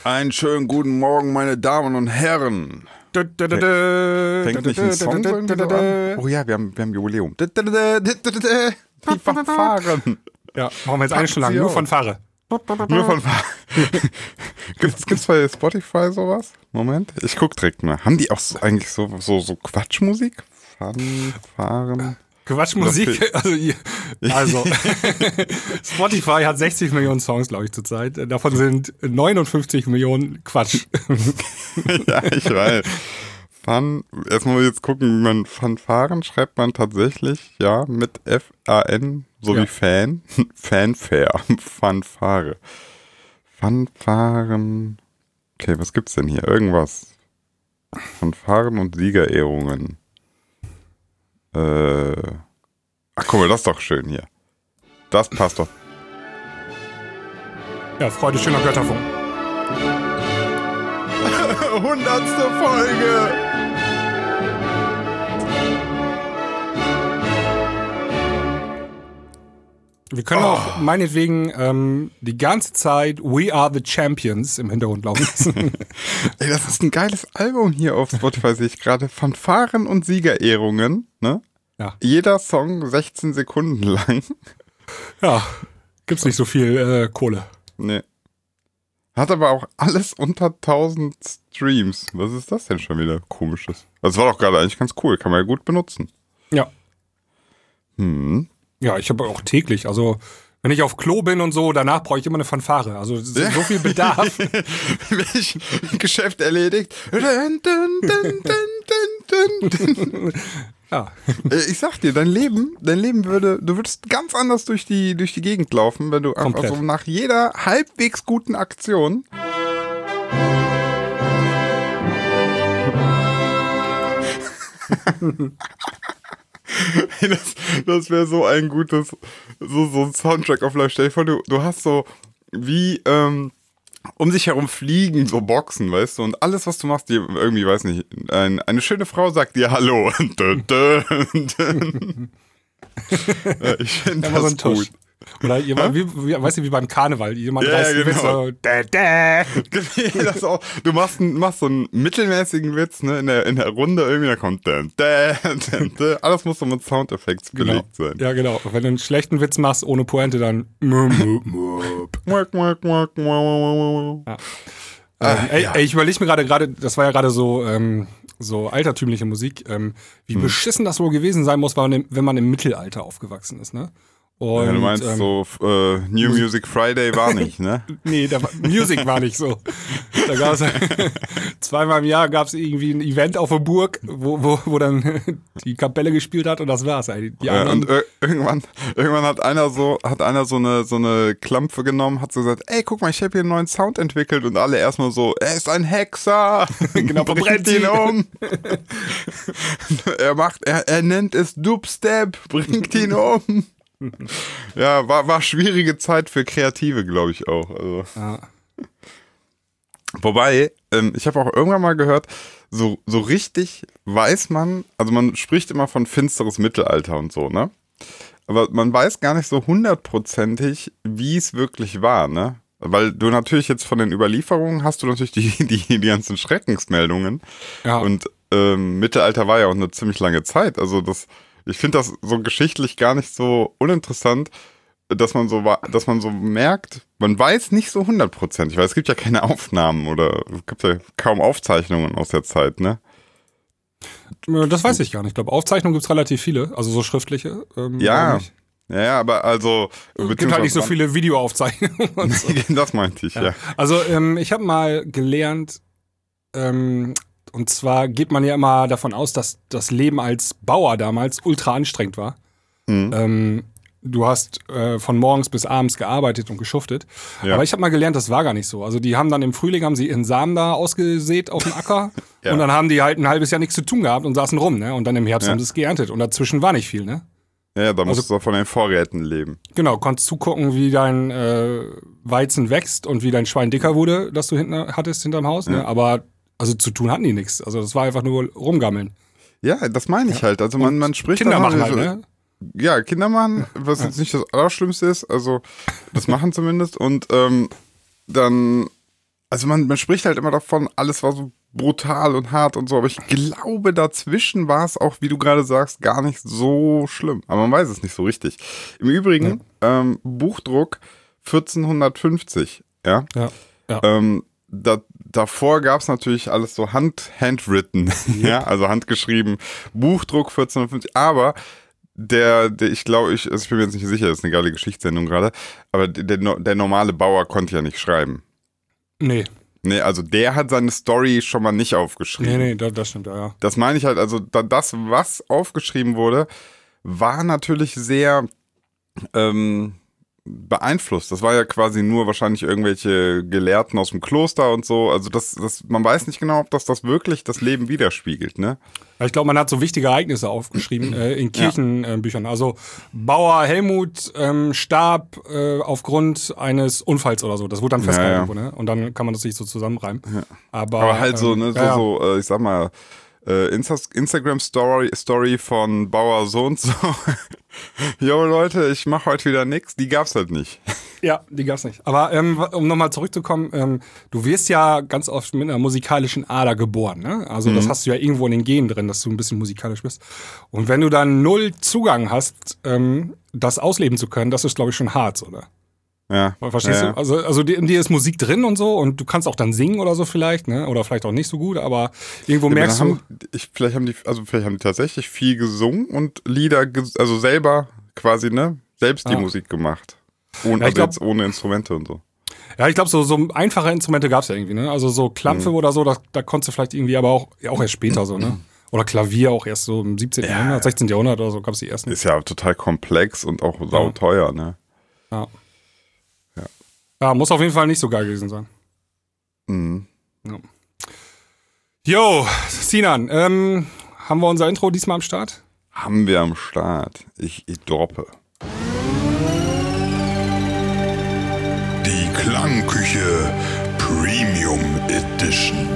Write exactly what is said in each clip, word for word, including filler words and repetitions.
Einen schönen guten Morgen, meine Damen und Herren. Fängt nicht ein Song so irgendwie so an? Oh ja, wir haben, wir haben Jubiläum. Die Fanfaren. Ja, machen wir jetzt eine Stunde lang. Nur Fanfare. Nur Fanfare. Gibt's, gibt's bei Spotify sowas? Moment, ich guck direkt mal. Haben die auch so, eigentlich so, so, so Quatschmusik? Fanfaren. Quatschmusik, also, also Spotify hat sechzig Millionen Songs, glaube ich, zurzeit. Davon sind neunundfünfzig Millionen Quatsch. Ja, ich weiß. Fun, erstmal jetzt gucken, wie man Fanfaren schreibt man tatsächlich, ja, mit F A N, so ja. Wie Fan, Fanfare, Fanfare. Fanfaren, okay, was gibt's denn hier? Irgendwas. Fanfaren und Siegerehrungen. Äh, ach guck mal, das ist doch schön hier. Das passt doch. Ja, Freude schöner Götterfunk. Hundertste Folge! Wir können oh. auch meinetwegen ähm, die ganze Zeit We Are the Champions im Hintergrund laufen lassen. Ey, das ist ein geiles Album hier auf Spotify, sehe ich gerade. Fanfaren und Siegerehrungen, ne? Ja. Jeder Song sechzehn Sekunden lang. Ja, gibt's nicht so viel äh, Kohle. Nee. Hat aber auch alles unter tausend Streams. Was ist das denn schon wieder Komisches? Das war doch gerade eigentlich ganz cool, kann man ja gut benutzen. Ja. Hm. Ja, ich habe auch täglich, also wenn ich auf Klo bin und so, danach brauche ich immer eine Fanfare. Also so ja. viel Bedarf. Welch Geschäft erledigt. Dun, dun, dun, dun, dun, dun. Ja. Ich sag dir, dein Leben, dein Leben würde, du würdest ganz anders durch die, durch die Gegend laufen, wenn du einfach so nach jeder halbwegs guten Aktion das, das wäre so ein gutes, so, so ein Soundtrack auf Live. Stell dir vor, du, du hast so wie, ähm, um sich herum fliegen so Boxen, weißt du, und alles, was du machst, dir irgendwie, weiß nicht, ein, eine schöne Frau sagt dir Hallo. dun, dun, dun. Ja, ich finde ja, das so gut. Oder jemand, wie, wie, weißt du, wie beim Karneval, jemand ja, reißt einen genau. Witz so, dä, dä. Das auch, du machst, machst so einen mittelmäßigen Witz, ne, in der, in der Runde irgendwie, da kommt dä, dä, dä, dä. Alles muss so mit Soundeffekts belegt genau. sein. Ja, genau. Wenn du einen schlechten Witz machst ohne Pointe, dann ja. Ähm, ey, ja. ey, ich überlege mir gerade, gerade, das war ja gerade so, ähm, so altertümliche Musik, ähm, wie hm. beschissen das wohl gewesen sein muss, wenn man im, wenn man im Mittelalter aufgewachsen ist, ne? Und, ja, du meinst ähm, so äh, New Musik, Music Friday war nicht, ne? Nee, da war, Music war nicht so. Da gab's zweimal im Jahr gab's irgendwie ein Event auf der Burg, wo, wo, wo dann die Kapelle gespielt hat und das war's. Die ja, und ir- irgendwann, irgendwann hat einer so, hat einer so eine so eine Klampfe genommen, hat so gesagt, ey, guck mal, ich habe hier einen neuen Sound entwickelt und alle erstmal so, er ist ein Hexer, genau, bringt ihn um. er macht, er, er nennt es Dubstep, bringt ihn um. Ja, war, war schwierige Zeit für Kreative, glaube ich auch. Also. Ja. Wobei, ähm, ich habe auch irgendwann mal gehört, so, so richtig weiß man, also man spricht immer von finsteres Mittelalter und so, ne? Aber man weiß gar nicht so hundertprozentig, wie es wirklich war, ne? Weil du natürlich jetzt von den Überlieferungen hast du natürlich die, die, die ganzen Schreckensmeldungen. Ja. Und ähm, Mittelalter war ja auch eine ziemlich lange Zeit, also das ich finde das so geschichtlich gar nicht so uninteressant, dass man so, dass man so merkt, man weiß nicht so hundertprozentig, weil es gibt ja keine Aufnahmen oder es gibt ja kaum Aufzeichnungen aus der Zeit, ne? Das weiß ich gar nicht. Ich glaube, Aufzeichnungen gibt es relativ viele, also so schriftliche. Ähm, ja, ja, ja, aber also... Es gibt halt nicht so viele Videoaufzeichnungen. Und so. Das meinte ich, ja. ja. Also ähm, ich habe mal gelernt, ähm, und zwar geht man ja immer davon aus, dass das Leben als Bauer damals ultra anstrengend war. Mhm. Ähm, du hast äh, von morgens bis abends gearbeitet und geschuftet. Ja. Aber ich habe mal gelernt, das war gar nicht so. Also die haben dann im Frühling haben sie ihren Samen da ausgesät auf dem Acker ja. und dann haben die halt ein halbes Jahr nichts zu tun gehabt und saßen rum, ne? Und dann im Herbst ja. haben sie es geerntet und dazwischen war nicht viel, ne? Ja, da musst also, du von den Vorräten leben. Genau, konntest zugucken, wie dein äh, Weizen wächst und wie dein Schwein dicker wurde, das du hinten hattest hinterm Haus, ja. ne? Aber also zu tun hatten die nichts. Also das war einfach nur rumgammeln. Ja, das meine ich ja. halt. Also man, man spricht Kinder machen halt, halt, ne? Ja, Kinder machen, was ja. jetzt nicht das Allerschlimmste ist. Also das machen zumindest. Und ähm, dann Also man, man spricht halt immer davon, alles war so brutal und hart und so, aber ich glaube, dazwischen war es auch, wie du gerade sagst, gar nicht so schlimm. Aber man weiß es nicht so richtig. Im Übrigen, ja. ähm, Buchdruck vierzehnhundertfünfzig, ja. Ja. ja. Ähm, da, davor gab es natürlich alles so hand, handwritten, ja. ja, also handgeschrieben, Buchdruck vierzehnhundertfünfzig, aber der, der ich glaube, ich, also ich bin mir jetzt nicht sicher, das ist eine geile Geschichtssendung gerade, aber der, der normale Bauer konnte ja nicht schreiben. Nee. Nee, also der hat seine Story schon mal nicht aufgeschrieben. Nee, nee, das, das stimmt, ja, ja. Das meine ich halt, also das, was aufgeschrieben wurde, war natürlich sehr ähm, beeinflusst. Das war ja quasi nur wahrscheinlich irgendwelche Gelehrten aus dem Kloster und so. Also das, das, man weiß nicht genau, ob das, das wirklich das Leben widerspiegelt, ne? Ich glaube, man hat so wichtige Ereignisse aufgeschrieben äh, in Kirchenbüchern. Ja. Also Bauer Helmut ähm, starb äh, aufgrund eines Unfalls oder so. Das wurde dann festgehalten, ja, ja. Ne? Und dann kann man das sich so zusammenreimen. Ja. Aber, Aber halt so, ne, so, ja, ja. so äh, ich sag mal, äh, Insta- Instagram-Story Story von Bauer so und so. Jo Leute, ich mache heute wieder nix. Die gab's halt nicht. Ja, die gab's nicht. Aber ähm, um nochmal zurückzukommen, ähm, du wirst ja ganz oft mit einer musikalischen Ader geboren, ne? Also mhm. das hast du ja irgendwo in den Genen drin, dass du ein bisschen musikalisch bist. Und wenn du dann null Zugang hast, ähm, das ausleben zu können, das ist, glaube ich, schon hart, oder? Ja. Verstehst ja, ja. du? Also, also in dir ist Musik drin und so und du kannst auch dann singen oder so vielleicht, ne? Oder vielleicht auch nicht so gut, aber irgendwo ja, merkst haben, du. Ich, vielleicht haben die, also vielleicht haben die tatsächlich viel gesungen und Lieder, also selber quasi, ne? Selbst die ah. Musik gemacht. Ohne, ja, also glaub, jetzt ohne Instrumente und so. Ja, ich glaube, so, so einfache Instrumente gab es ja irgendwie, ne? Also so Klampfe mhm. oder so, da, da konntest du vielleicht irgendwie, aber auch, ja, auch erst später so, ne? Oder Klavier auch erst so im siebzehnten. Ja. Jahrhundert, sechzehnten. Jahrhundert oder so gab es die ersten. Ist ja total komplex und auch sauteuer, ne? Ja. ja. Ja, muss auf jeden Fall nicht so geil gewesen sein. Mhm. Ja. Jo, Sinan, ähm, haben wir unser Intro diesmal am Start? Haben wir am Start. Ich, ich droppe. Die Klangküche Premium Edition.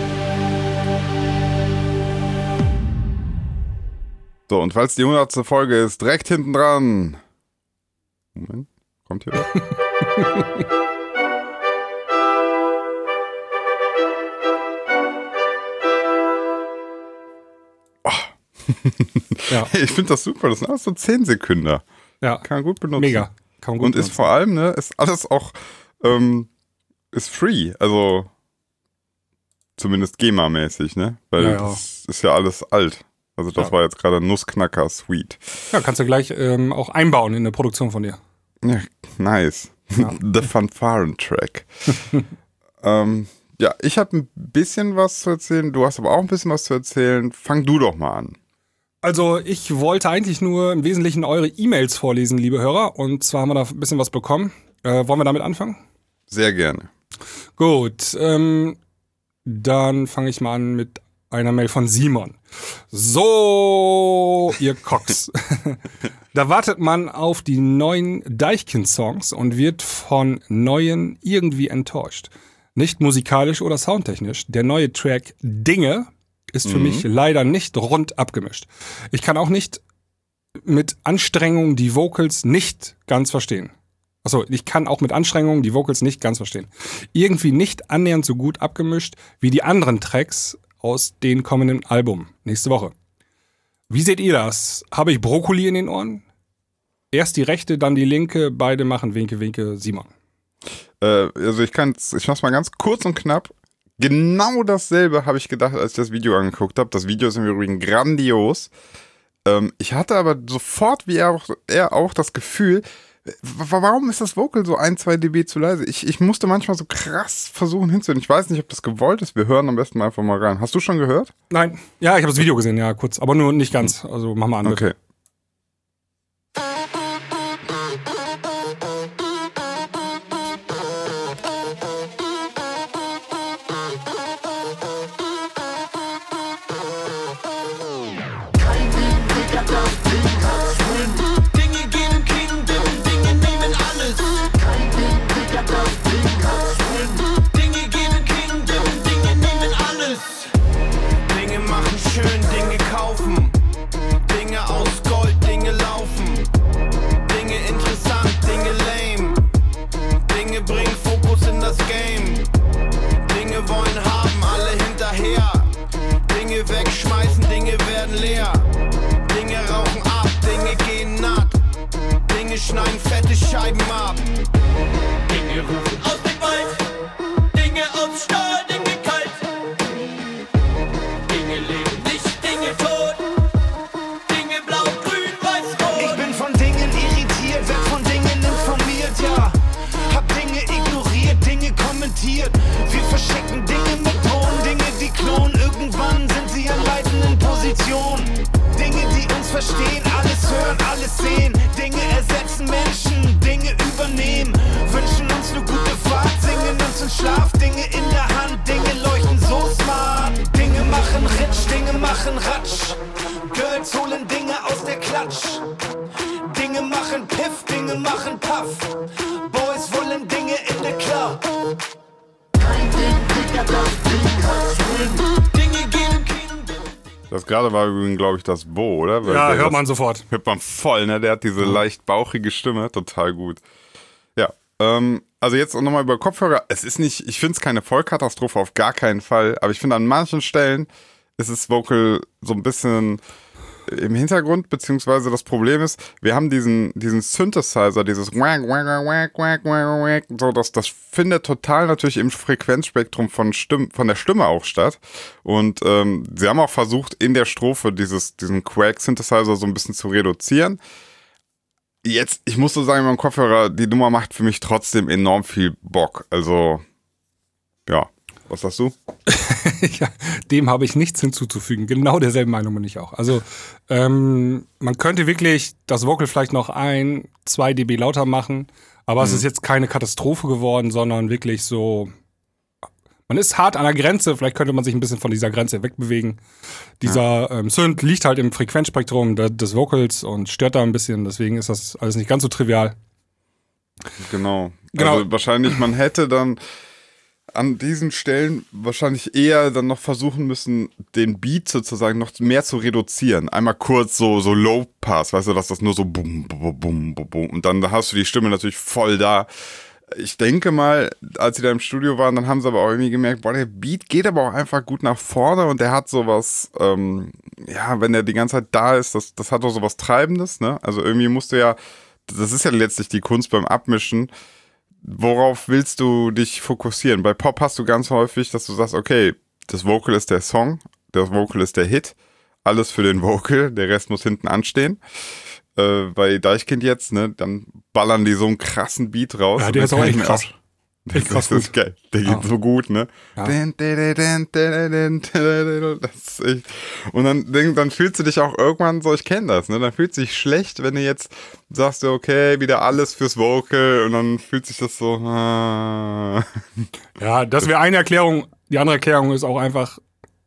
So, und falls die hundertste Folge ist, direkt hinten dran. Moment, kommt hier was? Oh. Ja. Ich finde das super, das sind alles so zehn Sekunden. Ja. Kann man gut benutzen. Mega. Kann man gut und benutzen. Ist vor allem, ne, ist alles auch, ähm, ist free, also zumindest GEMA-mäßig, ne? Weil ja, ja. das ist ja alles alt. Also das ja. war jetzt gerade Nussknacker Sweet. Ja, kannst du gleich ähm, auch einbauen in eine Produktion von dir. Ja, nice. Ja. The Fanfaren-Track. ähm, ja, ich habe ein bisschen was zu erzählen, du hast aber auch ein bisschen was zu erzählen. Fang du doch mal an. Also ich wollte eigentlich nur im Wesentlichen eure E-Mails vorlesen, liebe Hörer. Und zwar haben wir da ein bisschen was bekommen. Äh, wollen wir damit anfangen? Sehr gerne. Gut, ähm, dann fange ich mal an mit einer Mail von Simon. So, ihr Cocks. Da wartet man auf die neuen Deichkind-Songs und wird von neuen irgendwie enttäuscht. Nicht musikalisch oder soundtechnisch. Der neue Track Dinge ist für mhm. mich leider nicht rund abgemischt. Ich kann auch nicht mit Anstrengung die Vocals nicht ganz verstehen. Achso, ich kann auch mit Anstrengungen die Vocals nicht ganz verstehen. Irgendwie nicht annähernd so gut abgemischt wie die anderen Tracks aus den kommenden Album nächste Woche. Wie seht ihr das? Habe ich Brokkoli in den Ohren? Erst die rechte, dann die linke. Beide machen Winke, Winke, Simon. Äh, also ich kann, ich mach's mal ganz kurz und knapp. Genau dasselbe habe ich gedacht, als ich das Video angeguckt habe. Das Video ist im Übrigen grandios. Ähm, ich hatte aber sofort, wie er auch, er auch das Gefühl, warum ist das Vocal so ein, zwei dB zu leise? Ich, ich musste manchmal so krass versuchen hinzuhören. Ich weiß nicht, ob das gewollt ist. Wir hören am besten mal einfach mal rein. Hast du schon gehört? Nein. Ja, ich habe das Video gesehen, ja, kurz. Aber nur nicht ganz. Also mach mal an. Okay. Bitte. Dinge machen schön, Dinge kaufen, Dinge aus werden leer. Dinge rauchen ab, Dinge gehen natt. Dinge schneiden fette Scheiben ab. Dinge rufen aus dem Wald, Dinge aus Stahl, Dinge kalt. Dinge leben nicht, Dinge tot. Dinge blau, grün, weiß, rot. Ich bin von Dingen irritiert, werd von Dingen informiert, ja. Hab Dinge ignoriert, Dinge kommentiert. Wir verschicken Dinge mit Drohnen, Dinge, die klonen. Irgendwann sind sie an leitenden Positionen. Dinge, die uns verstehen, alles hören, alles sehen. Dinge ersetzen Menschen, Dinge übernehmen. Wünschen uns eine gute Fahrt, singen uns in Schlaf. Dinge in der Hand, Dinge leuchten so smart. Dinge machen Ritsch, Dinge machen Ratsch. Girls holen Dinge aus der Klatsch. Dinge machen Piff, Dinge machen Puff. Boys wollen Dinge in der Club. Dinge geben Das gerade war übrigens, glaube ich, das Bo, oder? Weil Ja, der hört das, man sofort. Hört man voll, ne? Der hat diese leicht bauchige Stimme, total gut. Ja, ähm, also jetzt nochmal über Kopfhörer. Es ist nicht, ich finde es keine Vollkatastrophe, auf gar keinen Fall. Aber ich finde, an manchen Stellen ist das Vocal so ein bisschen im Hintergrund, beziehungsweise das Problem ist, wir haben diesen, diesen Synthesizer, dieses Wack, Wack, Wack, Wack, Wack, Wack, so, das, das findet total natürlich im Frequenzspektrum von, Stimm, von der Stimme auch statt. Und ähm, sie haben auch versucht, in der Strophe dieses, diesen Quack-Synthesizer so ein bisschen zu reduzieren. Jetzt, ich muss so sagen, beim Kopfhörer, die Nummer macht für mich trotzdem enorm viel Bock. Also, ja. Was sagst du? Ja, dem habe ich nichts hinzuzufügen. Genau derselben Meinung bin ich auch. Also ähm, man könnte wirklich das Vocal vielleicht noch ein, zwei dB lauter machen, aber mhm. es ist jetzt keine Katastrophe geworden, sondern wirklich so, man ist hart an der Grenze, vielleicht könnte man sich ein bisschen von dieser Grenze wegbewegen. Dieser ja. ähm, Synth liegt halt im Frequenzspektrum de- des Vocals und stört da ein bisschen, deswegen ist das alles nicht ganz so trivial. Genau. Genau. Also wahrscheinlich, man hätte dann an diesen Stellen wahrscheinlich eher dann noch versuchen müssen, den Beat sozusagen noch mehr zu reduzieren. Einmal kurz so, so Low Pass, weißt du, dass das nur so bum, bum, bum, bum, bum. Und dann hast du die Stimme natürlich voll da. Ich denke mal, als sie da im Studio waren, dann haben sie aber auch irgendwie gemerkt, boah, der Beat geht aber auch einfach gut nach vorne und der hat sowas, ähm, ja, wenn der die ganze Zeit da ist, das, das hat auch sowas Treibendes, ne? Also irgendwie musst du ja, das ist ja letztlich die Kunst beim Abmischen. Worauf willst du dich fokussieren? Bei Pop hast du ganz häufig, dass du sagst, okay, das Vocal ist der Song, das Vocal ist der Hit, alles für den Vocal, der Rest muss hinten anstehen. Äh, bei Deichkind jetzt, ne, dann ballern die so einen krassen Beat raus. Ja, der ist auch echt krass. Das, das ist geil. Der geht ah. so gut, ne? Ja. Das ist echt. Und dann, dann fühlst du dich auch irgendwann so, ich kenne das, ne? Dann fühlt sich schlecht, wenn du jetzt sagst, okay, wieder alles fürs Vocal und dann fühlt sich das so. Ah. Ja, das wäre eine Erklärung. Die andere Erklärung ist auch einfach,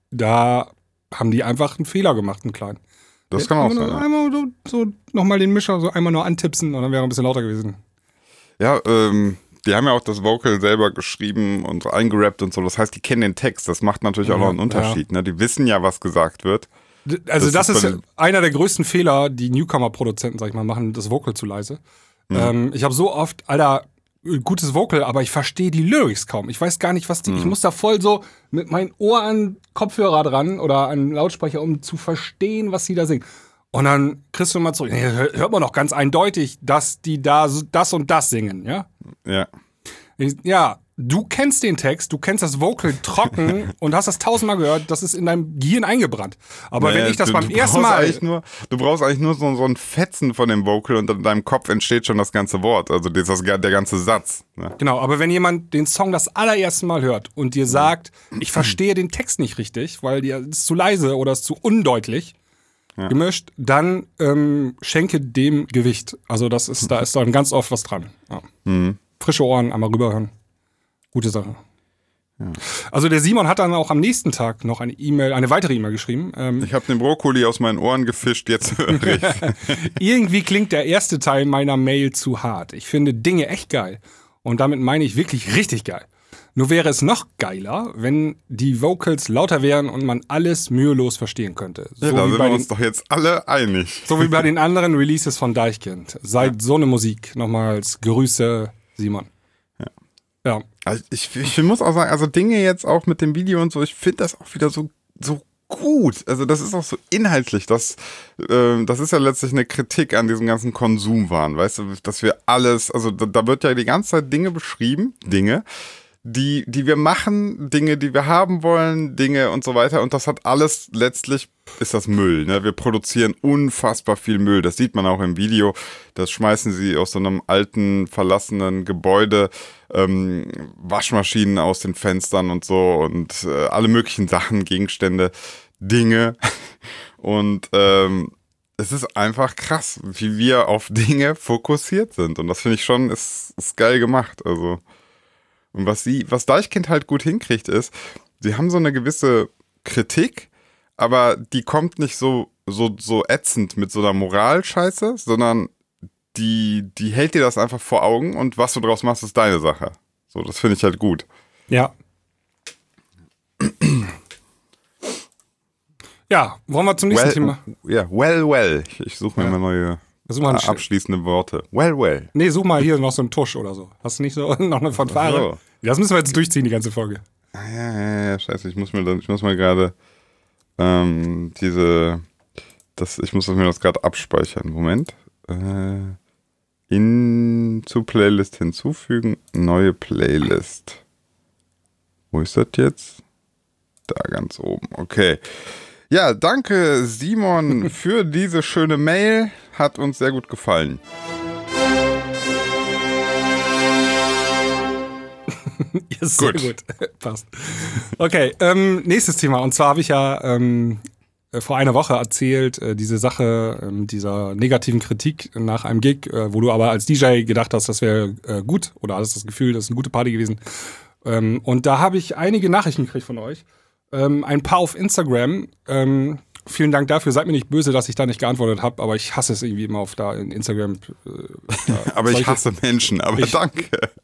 da haben die einfach einen Fehler gemacht, einen kleinen. Das kann auch sein. Ja. Einmal so, so nochmal den Mischer so einmal nur antipsen und dann wäre er ein bisschen lauter gewesen. Ja, ähm. Die haben ja auch das Vocal selber geschrieben und eingerappt und so. Das heißt, die kennen den Text. Das macht natürlich auch noch einen Unterschied. Ja. Ne? Die wissen ja, was gesagt wird. Also das, das ist, ist einer der größten Fehler, die Newcomer-Produzenten, sag ich mal, machen, das Vocal zu leise. Mhm. Ähm, ich habe so oft, Alter, gutes Vocal, aber ich verstehe die Lyrics kaum. Ich weiß gar nicht, was die, mhm. ich muss da voll so mit meinem Ohr an Kopfhörer dran oder an Lautsprecher, um zu verstehen, was sie da singen. Und dann kriegst du mal zurück, nee, hört man doch ganz eindeutig, dass die da das und das singen, ja? Ja. Ja, du kennst den Text, du kennst das Vocal trocken und hast das tausendmal gehört, das ist in deinem Gehirn eingebrannt. Aber naja, wenn ich das du, beim du ersten Mal... Nur, du brauchst eigentlich nur so, so ein Fetzen von dem Vocal und in deinem Kopf entsteht schon das ganze Wort, also das, der ganze Satz. Ne? Genau, aber wenn jemand den Song das allererste Mal hört und dir sagt, ich verstehe den Text nicht richtig, weil dir ist zu leise oder ist zu undeutlich, ja. gemischt, dann ähm, schenke dem Gewicht. Also das ist, da ist dann ganz oft was dran. Ja. Mhm. Frische Ohren, einmal rüberhören. Gute Sache. Ja. Also der Simon hat dann auch am nächsten Tag noch eine E-Mail, eine weitere E-Mail geschrieben. Ähm, ich habe den Brokkoli aus meinen Ohren gefischt, jetzt höre ich. Irgendwie klingt der erste Teil meiner Mail zu hart. Ich finde Dinge echt geil. Und damit meine ich wirklich richtig geil. Nur wäre es noch geiler, wenn die Vocals lauter wären und man alles mühelos verstehen könnte. So ja, da wie sind bei wir uns den, doch jetzt alle einig. So wie bei den anderen Releases von Deichkind. Seid ja. so eine Musik. Nochmals Grüße, Simon. Ja. Ja. Also ich, ich muss auch sagen, also Dinge jetzt auch mit dem Video und so, ich finde das auch wieder so, so gut. Also das ist auch so inhaltlich. Das, äh, das ist ja letztlich eine Kritik an diesem ganzen Konsumwahn. Weißt du, dass wir alles, also da, da wird ja die ganze Zeit Dinge beschrieben, Dinge, die, die wir machen, Dinge, die wir haben wollen, Dinge und so weiter. Und das hat alles, letztlich ist das Müll. Ne? Wir produzieren unfassbar viel Müll. Das sieht man auch im Video. Das schmeißen sie aus so einem alten, verlassenen Gebäude, ähm, Waschmaschinen aus den Fenstern und so und äh, alle möglichen Sachen, Gegenstände, Dinge. Und ähm, es ist einfach krass, wie wir auf Dinge fokussiert sind. Und das finde ich schon, ist, ist geil gemacht. Also und was sie, was Deichkind halt gut hinkriegt, ist, sie haben so eine gewisse Kritik, aber die kommt nicht so, so, so ätzend mit so einer Moralscheiße, sondern die, die hält dir das einfach vor Augen und was du draus machst, ist deine Sache. So, das finde ich halt gut. Ja. Ja, wollen wir zum nächsten well, Thema? Ja, well, well. Ich, ich suche mir Ja. mal neue Such mal ein abschließende Worte. Well, well. Nee, such mal hier noch so einen Tusch oder so. Hast du nicht so noch eine Fanfare? So. Das müssen wir jetzt durchziehen, die ganze Folge. Ah, ja, ja, ja, scheiße, ich muss mir, das- ich muss mal gerade ähm, diese, das, ich muss mir das gerade abspeichern. Moment. Äh, in zu Playlist hinzufügen, neue Playlist. Wo ist das jetzt? Da ganz oben. Okay. Ja, danke Simon für diese schöne Mail. Hat uns sehr gut gefallen. Ja, sehr Gut. gut. Passt. Okay, ähm, nächstes Thema. Und zwar habe ich ja ähm, äh, vor einer Woche erzählt, äh, diese Sache ähm, dieser negativen Kritik nach einem Gig, äh, wo du aber als D J gedacht hast, das wäre äh, gut oder hattest das Gefühl, das ist eine gute Party gewesen. Ähm, und da habe ich einige Nachrichten gekriegt von euch. Ähm, ein paar auf Instagram. Ähm, vielen Dank dafür. Seid mir nicht böse, dass ich da nicht geantwortet habe, aber ich hasse es irgendwie immer auf da in Instagram. Äh, da Aber ich solche- hasse Menschen, aber Ich- danke.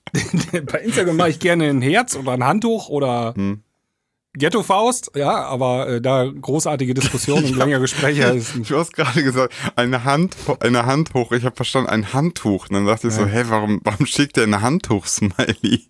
Bei Instagram mache ich gerne ein Herz oder ein Handtuch oder Hm. Ghetto-Faust, ja, aber äh, da großartige Diskussionen und längere Gespräche ist nicht. Du hast gerade gesagt, eine Hand, eine Hand hoch. Ich habe verstanden, ein Handtuch. Und dann dachte ich so, Ja. hä, warum, warum schickt der ein Handtuch-Smiley?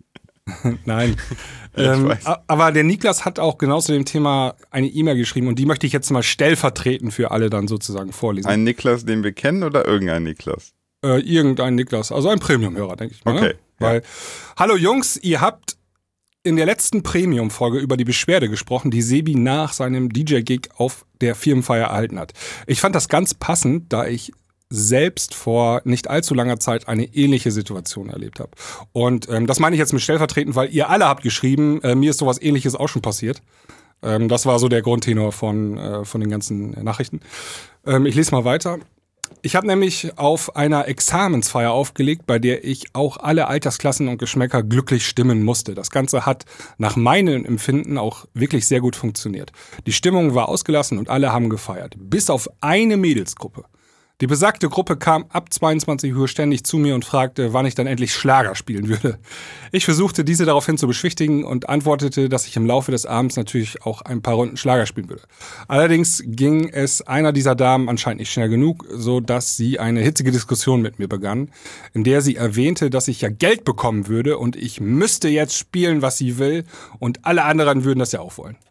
Nein. Ja, ich ähm, weiß. a- aber der Niklas hat auch genau zu dem Thema eine E-Mail geschrieben und die möchte ich jetzt mal stellvertretend für alle dann sozusagen vorlesen. Ein Niklas, den wir kennen oder irgendein Niklas? Äh, irgendein Niklas, also ein Premium-Hörer, denke ich mal. Okay, Ne? Weil, hallo Jungs, ihr habt in der letzten Premium-Folge über die Beschwerde gesprochen, die Sebi nach seinem D J-Gig auf der Firmenfeier erhalten hat. Ich fand das ganz passend, da ich selbst vor nicht allzu langer Zeit eine ähnliche Situation erlebt habe. Und ähm, das meine ich jetzt mit stellvertretend, weil ihr alle habt geschrieben, äh, mir ist sowas Ähnliches auch schon passiert. Ähm, das war so der Grundtenor von, äh, von den ganzen Nachrichten. Ähm, ich lese mal weiter. Ich habe nämlich auf einer Examensfeier aufgelegt, bei der ich auch alle Altersklassen und Geschmäcker glücklich stimmen musste. Das Ganze hat nach meinem Empfinden auch wirklich sehr gut funktioniert. Die Stimmung war ausgelassen und alle haben gefeiert. Bis auf eine Mädelsgruppe. Die besagte Gruppe kam ab zweiundzwanzig Uhr ständig zu mir und fragte, wann ich dann endlich Schlager spielen würde. Ich versuchte, diese daraufhin zu beschwichtigen und antwortete, dass ich im Laufe des Abends natürlich auch ein paar Runden Schlager spielen würde. Allerdings ging es einer dieser Damen anscheinend nicht schnell genug, so dass sie eine hitzige Diskussion mit mir begann, in der sie erwähnte, dass ich ja Geld bekommen würde und ich müsste jetzt spielen, was sie will und alle anderen würden das ja auch wollen.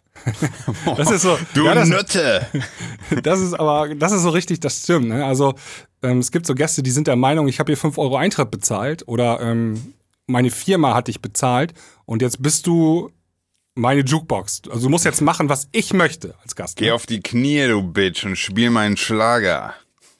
Das ist so, Du ja, das, Nutte! das ist aber, das ist so richtig, das stimmt. Ne? Also ähm, es gibt so Gäste, die sind der Meinung, ich habe hier fünf Euro Eintritt bezahlt oder ähm, meine Firma hat dich bezahlt und jetzt bist du meine Jukebox. Also du musst jetzt machen, was ich möchte als Gast. Geh Ne? auf die Knie, du Bitch, und spiel meinen Schlager.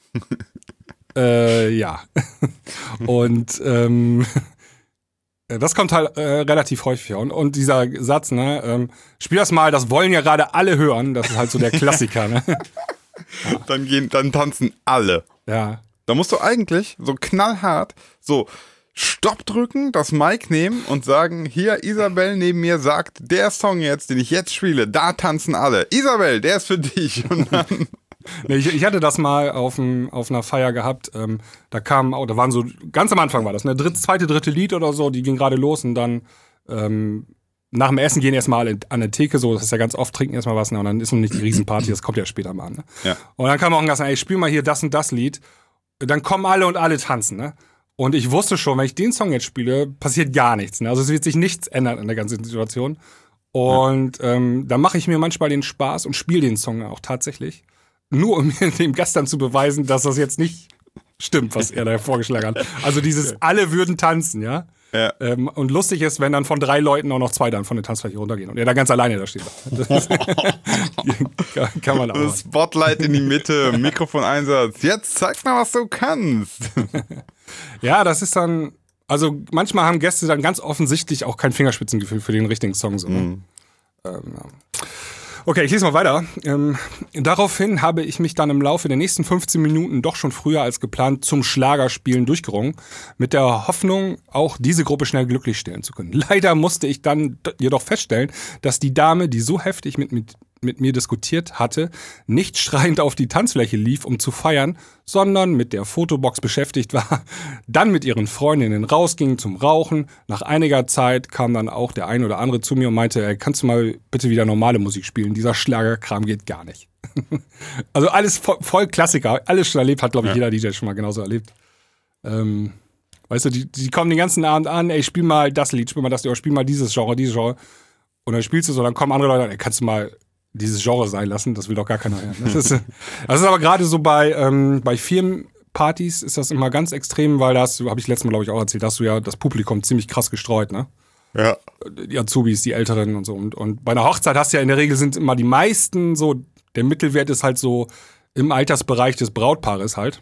Äh, ja. Und ähm, das kommt halt äh, relativ häufig vor. Und, und dieser Satz, ne, ähm, spiel das mal, das wollen ja gerade alle hören. Das ist halt so der Klassiker, ne? Dann gehen, dann tanzen alle. Ja. Da musst du eigentlich so knallhart so Stopp drücken, das Mic nehmen und sagen, hier, Isabel neben mir sagt, der Song jetzt, den ich jetzt spiele, da tanzen alle. Isabel, der ist für dich. Und dann Nee, ich, ich hatte das mal auf, dem, auf einer Feier gehabt. Ähm, da kamen, oh, da waren so, ganz am Anfang war das, ne, dritte, zweite, dritte Lied oder so, die ging gerade los und dann ähm, nach dem Essen gehen erstmal an eine Theke, so, das ist ja ganz oft, trinken erstmal was, ne, und dann ist noch nicht die Riesenparty, das kommt ja später mal an. Ne? Ja. Und dann kam auch ein Gast, ey, spiel mal hier das und das Lied. Dann kommen alle und alle tanzen, ne? Und ich wusste schon, wenn ich den Song jetzt spiele, passiert gar nichts, ne? Also es wird sich nichts ändern in der ganzen Situation. Und ähm, da mache ich mir manchmal den Spaß und spiele den Song auch tatsächlich. Nur um mir dem Gast dann zu beweisen, dass das jetzt nicht stimmt, was er da vorgeschlagen hat. Also dieses alle würden tanzen, ja. Ja. Ähm, und lustig ist, wenn dann von drei Leuten auch noch zwei dann von der Tanzfläche runtergehen und er da ganz alleine da steht. Das ist, kann, kann man auch. Das Spotlight in die Mitte, Mikrofoneinsatz. Jetzt zeig mal, was du kannst. Ja, das ist dann, also manchmal haben Gäste dann ganz offensichtlich auch kein Fingerspitzengefühl für den richtigen Song. So, ne? Mhm. ähm, ja. Okay, ich lese mal weiter. Ähm, daraufhin habe ich mich dann im Laufe der nächsten fünfzehn Minuten doch schon früher als geplant zum Schlagerspielen durchgerungen, mit der Hoffnung, auch diese Gruppe schnell glücklich stellen zu können. Leider musste ich dann jedoch feststellen, dass die Dame, die so heftig mit, mit, mit mir diskutiert hatte, nicht schreiend auf die Tanzfläche lief, um zu feiern, sondern mit der Fotobox beschäftigt war, dann mit ihren Freundinnen rausging zum Rauchen. Nach einiger Zeit kam dann auch der ein oder andere zu mir und meinte, ey, kannst du mal bitte wieder normale Musik spielen? Dieser Schlagerkram geht gar nicht. Also alles voll, voll Klassiker, alles schon erlebt, hat glaube ich ja. jeder D J schon mal genauso erlebt. Ähm, weißt du, die, die kommen den ganzen Abend an, ey, spiel mal das Lied, spiel mal das Lied, oder spiel mal dieses Genre, dieses Genre. Und dann spielst du so, dann kommen andere Leute an, ey, kannst du mal dieses Genre sein lassen, das will doch gar keiner hören. Das ist, das ist aber gerade so bei, ähm, bei Firmenpartys ist das immer ganz extrem, weil das, habe ich letztes Mal glaube ich auch erzählt, hast du ja das Publikum ziemlich krass gestreut, ne? Ja. Die Azubis, die Älteren und so. Und, und bei einer Hochzeit hast du ja in der Regel sind immer die meisten so, der Mittelwert ist halt so im Altersbereich des Brautpaares halt.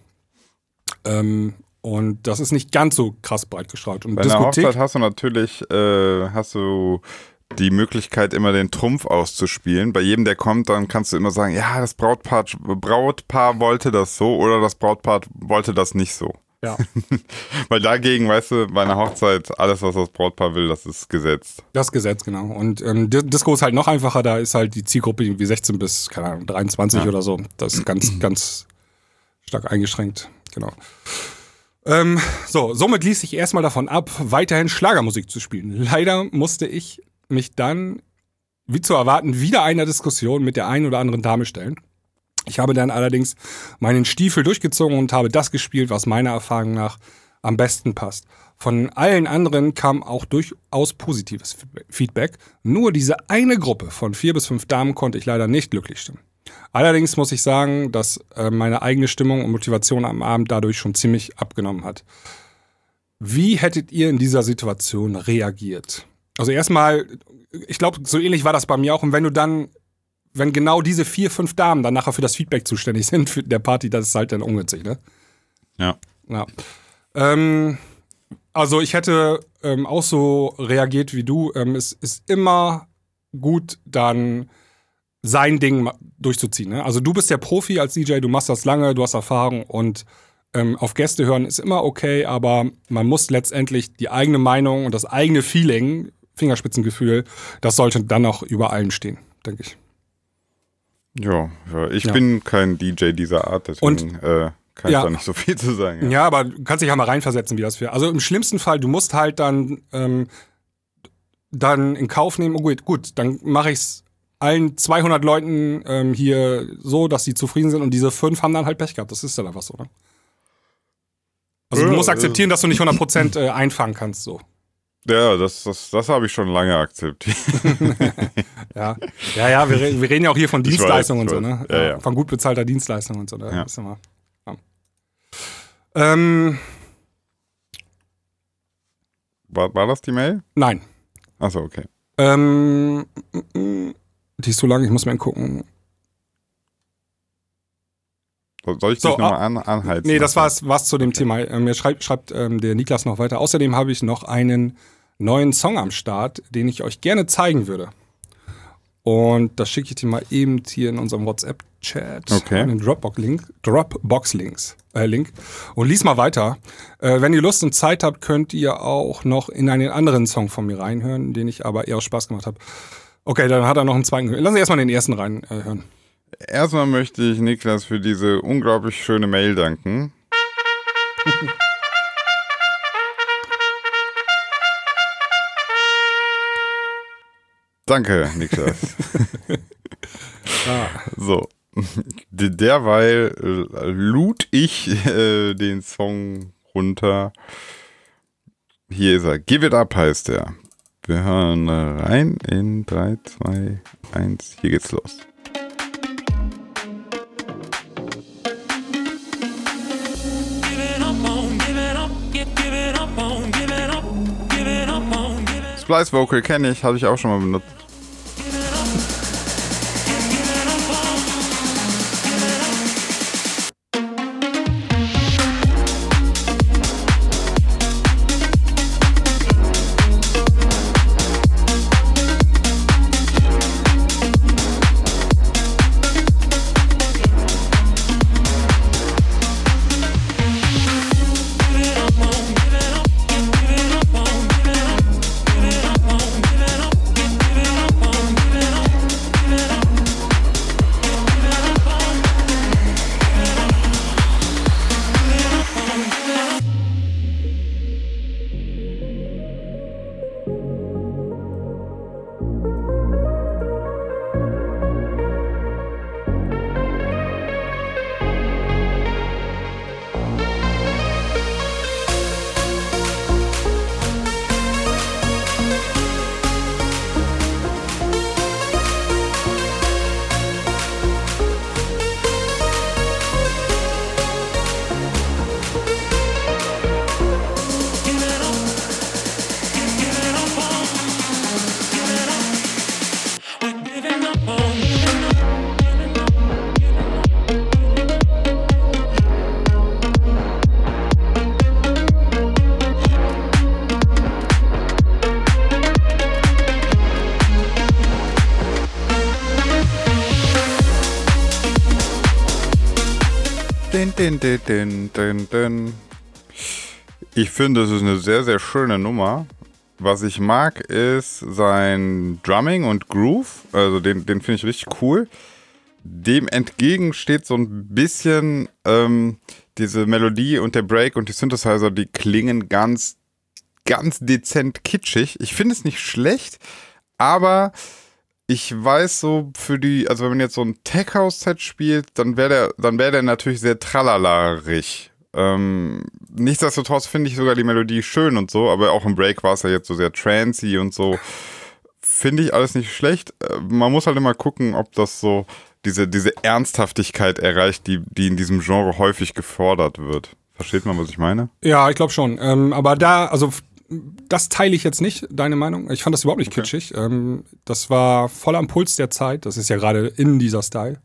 Ähm, und das ist nicht ganz so krass breit gestreut. Und bei einer Hochzeit hast du natürlich, äh, hast du die Möglichkeit, immer den Trumpf auszuspielen. Bei jedem, der kommt, dann kannst du immer sagen, ja, das Brautpaar, Brautpaar wollte das so oder das Brautpaar wollte das nicht so. Ja. Weil dagegen, weißt du, bei einer Hochzeit, alles, was das Brautpaar will, das ist gesetzt. Das Gesetz, genau. Und ähm, Disco ist halt noch einfacher, da ist halt die Zielgruppe irgendwie sechzehn bis, keine Ahnung, dreiundzwanzig ja. oder so. Das ist ganz, ganz stark eingeschränkt. Genau. Ähm, so, somit ließ ich erstmal davon ab, weiterhin Schlagermusik zu spielen. Leider musste ich mich dann, wie zu erwarten, wieder einer Diskussion mit der einen oder anderen Dame stellen. Ich habe dann allerdings meinen Stiefel durchgezogen und habe das gespielt, was meiner Erfahrung nach am besten passt. Von allen anderen kam auch durchaus positives Feedback. Nur diese eine Gruppe von vier bis fünf Damen konnte ich leider nicht glücklich stimmen. Allerdings muss ich sagen, dass äh, meine eigene Stimmung und Motivation am Abend dadurch schon ziemlich abgenommen hat. Wie hättet ihr in dieser Situation reagiert? Also erstmal, ich glaube, so ähnlich war das bei mir auch. Und wenn du dann, wenn genau diese vier, fünf Damen dann nachher für das Feedback zuständig sind für der Party, das ist halt dann ungünstig, ne? Ja. Ja. Ähm, also ich hätte ähm, auch so reagiert wie du. Ähm, es ist immer gut, dann sein Ding durchzuziehen. Ne? Also du bist der Profi als D J, du machst das lange, du hast Erfahrung und ähm, auf Gäste hören ist immer okay, aber man muss letztendlich die eigene Meinung und das eigene Feeling, Fingerspitzengefühl, das sollte dann auch über allen stehen, denke ich. Ja, ja ich Ja. bin kein D J dieser Art, deswegen Und- äh, kann Ja. ich da nicht so viel zu sagen. Ja. Ja, aber du kannst dich ja mal reinversetzen, wie das wäre. Also im schlimmsten Fall, du musst halt dann, ähm, dann in Kauf nehmen, oh gut, gut, dann mache ich es allen zweihundert Leuten ähm, hier so, dass sie zufrieden sind und diese fünf haben dann halt Pech gehabt. Das ist dann einfach so, ne? Also du Ja, musst äh. akzeptieren, dass du nicht hundert Prozent äh, einfangen kannst, so. Ja, das, das, das habe ich schon lange akzeptiert. Ja, ja, ja wir, re- wir reden ja auch hier von Ich Dienstleistungen weiß, und so, ich ne? weiß. Ja, ja. Von gut bezahlter Dienstleistung und so. Ne? Ja. Ist immer, ja. Ähm, War, war das die Mail? nein. Achso, okay. Ähm, mm, mm, die ist so lang, ich muss mal gucken. Soll ich So, dich nochmal an, anheizen? Nee, das war's, war's zu dem Thema. Ähm, Mir schreibt, schreibt ähm, der Niklas noch weiter. Außerdem habe ich noch einen neuen Song am Start, den ich euch gerne zeigen würde. Und das schicke ich dir mal eben hier in unserem WhatsApp-Chat. Okay. Den Dropbox-Link. Dropbox-Links. Äh, Link. Und lies mal weiter. Äh, wenn ihr Lust und Zeit habt, könnt ihr auch noch in einen anderen Song von mir reinhören, den ich aber eher aus Spaß gemacht habe. Okay, dann hat er noch einen zweiten. Lass uns erstmal den ersten reinhören. Äh, hören. Erstmal möchte ich Niklas für diese unglaublich schöne Mail danken. Danke, Niklas. Ah. So. D- Derweil äh, lud ich äh, den Song runter. Hier ist er. Give It Up heißt er. Wir hören rein in drei, zwei, eins. Hier geht's los. Splice Vocal kenne ich, habe ich auch schon mal benutzt. Din, din, din, din, din, din. Ich finde, das ist eine sehr, sehr schöne Nummer. Was ich mag, ist sein Drumming und Groove. Also den, den finde ich richtig cool. Dem entgegen steht so ein bisschen ähm, diese Melodie und der Break und die Synthesizer, die klingen ganz, ganz dezent kitschig. Ich finde es nicht schlecht, aber ich weiß so für die, also wenn man jetzt so ein Tech-House-Set spielt, dann wäre der, dann wäre der natürlich sehr tralalarig. Ähm, nichtsdestotrotz finde ich sogar die Melodie schön und so, aber auch im Break war es ja jetzt so sehr trancy und so. Finde ich alles nicht schlecht. Man muss halt immer gucken, ob das so diese, diese Ernsthaftigkeit erreicht, die, die in diesem Genre häufig gefordert wird. Versteht man, was ich meine? Ja, ich glaube schon. Ähm, aber da, also das teile ich jetzt nicht, deine Meinung. Ich fand das überhaupt nicht Okay. kitschig. Ähm, das war voll am Puls der Zeit. Das ist ja gerade in dieser Style.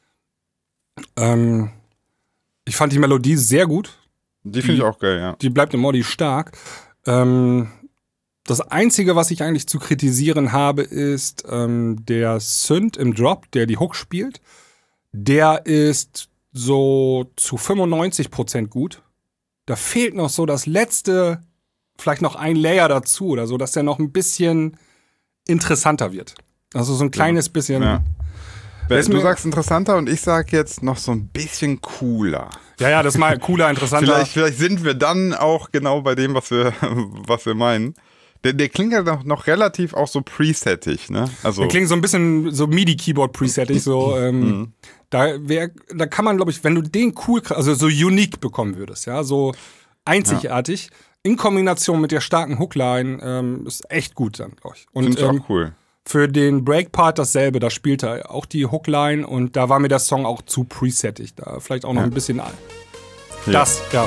Ähm, ich fand die Melodie sehr gut. Die finde ich auch geil, ja. Die bleibt im Modi stark. Ähm, das Einzige, was ich eigentlich zu kritisieren habe, ist ähm, der Synth im Drop, der die Hook spielt. Der ist so zu fünfundneunzig Prozent gut. Da fehlt noch so das letzte, vielleicht noch ein Layer dazu oder so, dass der noch ein bisschen interessanter wird. Also so ein kleines bisschen. Ja. Ist Du mir- sagst interessanter und ich sag jetzt noch so ein bisschen cooler. Ja, ja, das ist mal cooler, interessanter. Vielleicht, vielleicht sind wir dann auch genau bei dem, was wir, was wir meinen. Der, der klingt ja noch, noch relativ auch so presettig, ne? Also, Der klingt so ein bisschen so MIDI-Keyboard-Presettig, so, ähm, da wär, da kann man, glaube ich, wenn du den cool, also so unique bekommen würdest, ja, so einzigartig, in Kombination mit der starken Hookline, ähm, ist echt gut dann, glaube ich. Und finde ich ähm, auch cool. für den Breakpart dasselbe, da spielt er auch die Hookline und da war mir der Song auch zu presettig, da vielleicht auch noch Ja. ein bisschen an. Das, ja.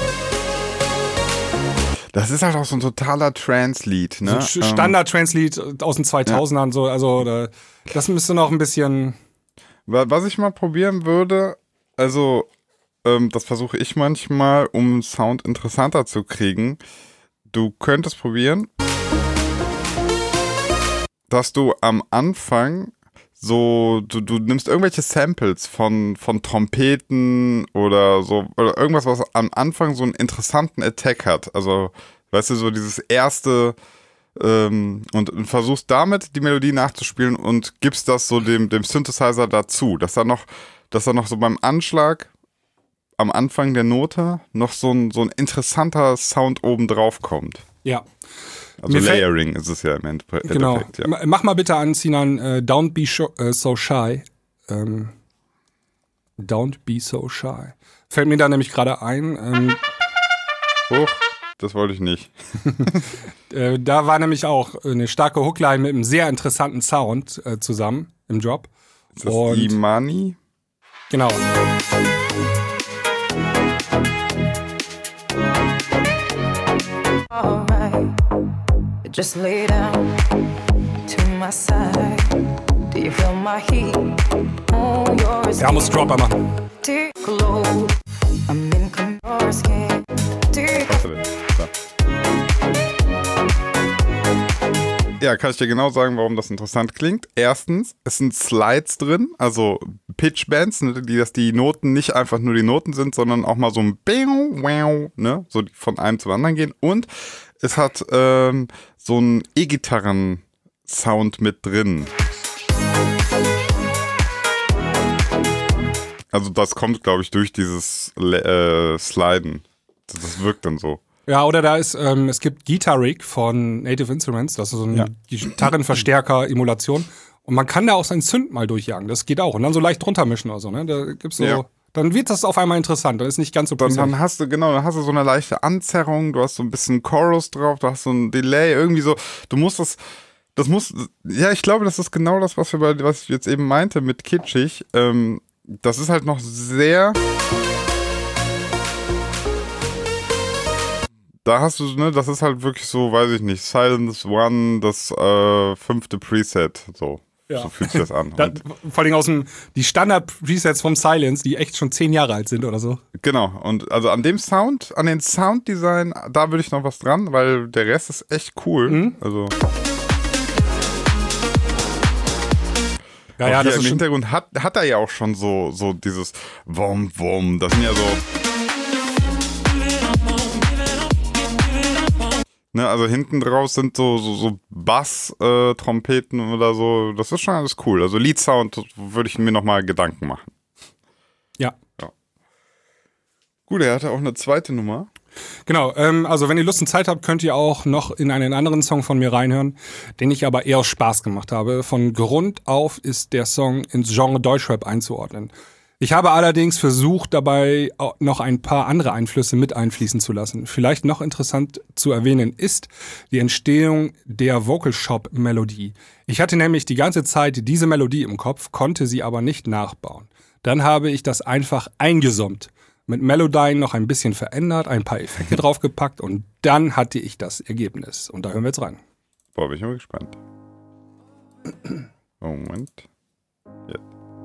Das ist halt auch so ein totaler Trance-Lied, ne? So ein Standard-Trance-Lied aus den zweitausendern, so, also da, das müsste noch ein bisschen. Wa- Was ich mal probieren würde, also ähm, das versuche ich manchmal, um Sound interessanter zu kriegen. Du könntest probieren, dass du am Anfang so, du, du nimmst irgendwelche Samples von, von Trompeten oder so, oder irgendwas, was am Anfang so einen interessanten Attack hat. Also, weißt du, so dieses erste ähm, und, und versuchst damit die Melodie nachzuspielen und gibst das so dem, dem Synthesizer dazu, dass da noch, dass da noch so beim Anschlag am Anfang der Note noch so ein, so ein interessanter Sound oben drauf kommt. Ja. Also Mir fällt- Layering ist es ja im Endeffekt. Genau. Ja. Ma- Mach mal bitte an, Sinan, äh, Don't Be sho- äh, So Shy. Ähm, don't Be So Shy. Fällt mir da nämlich gerade ein. Ähm, Hoch. Das wollte ich nicht. Äh, da war nämlich auch eine starke Hookline mit einem sehr interessanten Sound äh, zusammen im Job. Ist das Und Imani? genau. Alright, just lay down to my side. Do you feel my heat? Oh, your Ja, muss Dropper machen. deep glow. I'm in your skin. Deep. So. Ja, kann ich dir genau sagen, warum das interessant klingt. Erstens, es sind Slides drin, also Pitchbands, ne, die, dass die Noten nicht einfach nur die Noten sind, sondern auch mal so ein Bing, wow, ne, so die von einem zum anderen gehen. Und es hat ähm, so einen E-Gitarren-Sound mit drin. Also das kommt, glaube ich, durch dieses äh, Sliden. Das, das wirkt dann so. Ja, oder da ist, ähm, es gibt Guitar Rig von Native Instruments, das ist so eine Ja. Gitarrenverstärker-Emulation. Und man kann da auch seinen Synth mal durchjagen, das geht auch. Und dann so leicht runtermischen oder so, ne? Da gibt's so, Ja. dann wird das auf einmal interessant, dann ist nicht ganz so Dann, präsent. dann hast du, genau, dann hast du so eine leichte Anzerrung, du hast so ein bisschen Chorus drauf, du hast so ein Delay, irgendwie so, du musst das, das muss, ja, ich glaube, das ist genau das, was wir bei, was ich jetzt eben meinte mit kitschig, ähm, das ist halt noch sehr, da hast du, ne, das ist halt wirklich so, weiß ich nicht, Silence One, das äh, fünfte Preset, so. Ja. So fühlt sich das an. Da, Und, vor allem aus dem, die Standard-Presets vom Silence, die echt schon zehn Jahre alt sind oder so. genau, und also an dem Sound, an den Sounddesign, da würde ich noch was dran, weil der Rest ist echt cool. Mhm. Also Ja, auch ja, hier das im ist schon, Hintergrund hat, hat er ja auch schon so, so dieses Wom, Wom, das sind ja so. Ne, also hinten draus sind so, so, so Bass-Trompeten oder so. Das ist schon alles cool. Also Lead-Sound würde ich mir nochmal Gedanken machen. ja. Gut, er hatte auch eine zweite Nummer. Genau, ähm, also wenn ihr Lust und Zeit habt, könnt ihr auch noch in einen anderen Song von mir reinhören, den ich aber eher aus Spaß gemacht habe. Von Grund auf ist der Song ins Genre Deutschrap einzuordnen. Ich habe allerdings versucht, dabei auch noch ein paar andere Einflüsse mit einfließen zu lassen. Vielleicht noch interessant zu erwähnen ist die Entstehung der Vocal Shop Melodie. Ich hatte nämlich die ganze Zeit diese Melodie im Kopf, konnte sie aber nicht nachbauen. Dann habe ich das einfach eingesummt. Mit Melodyne noch ein bisschen verändert, ein paar Effekte draufgepackt und dann hatte ich das Ergebnis. Und da hören wir jetzt rein. Boah, bin ich mal gespannt. Moment. Ja.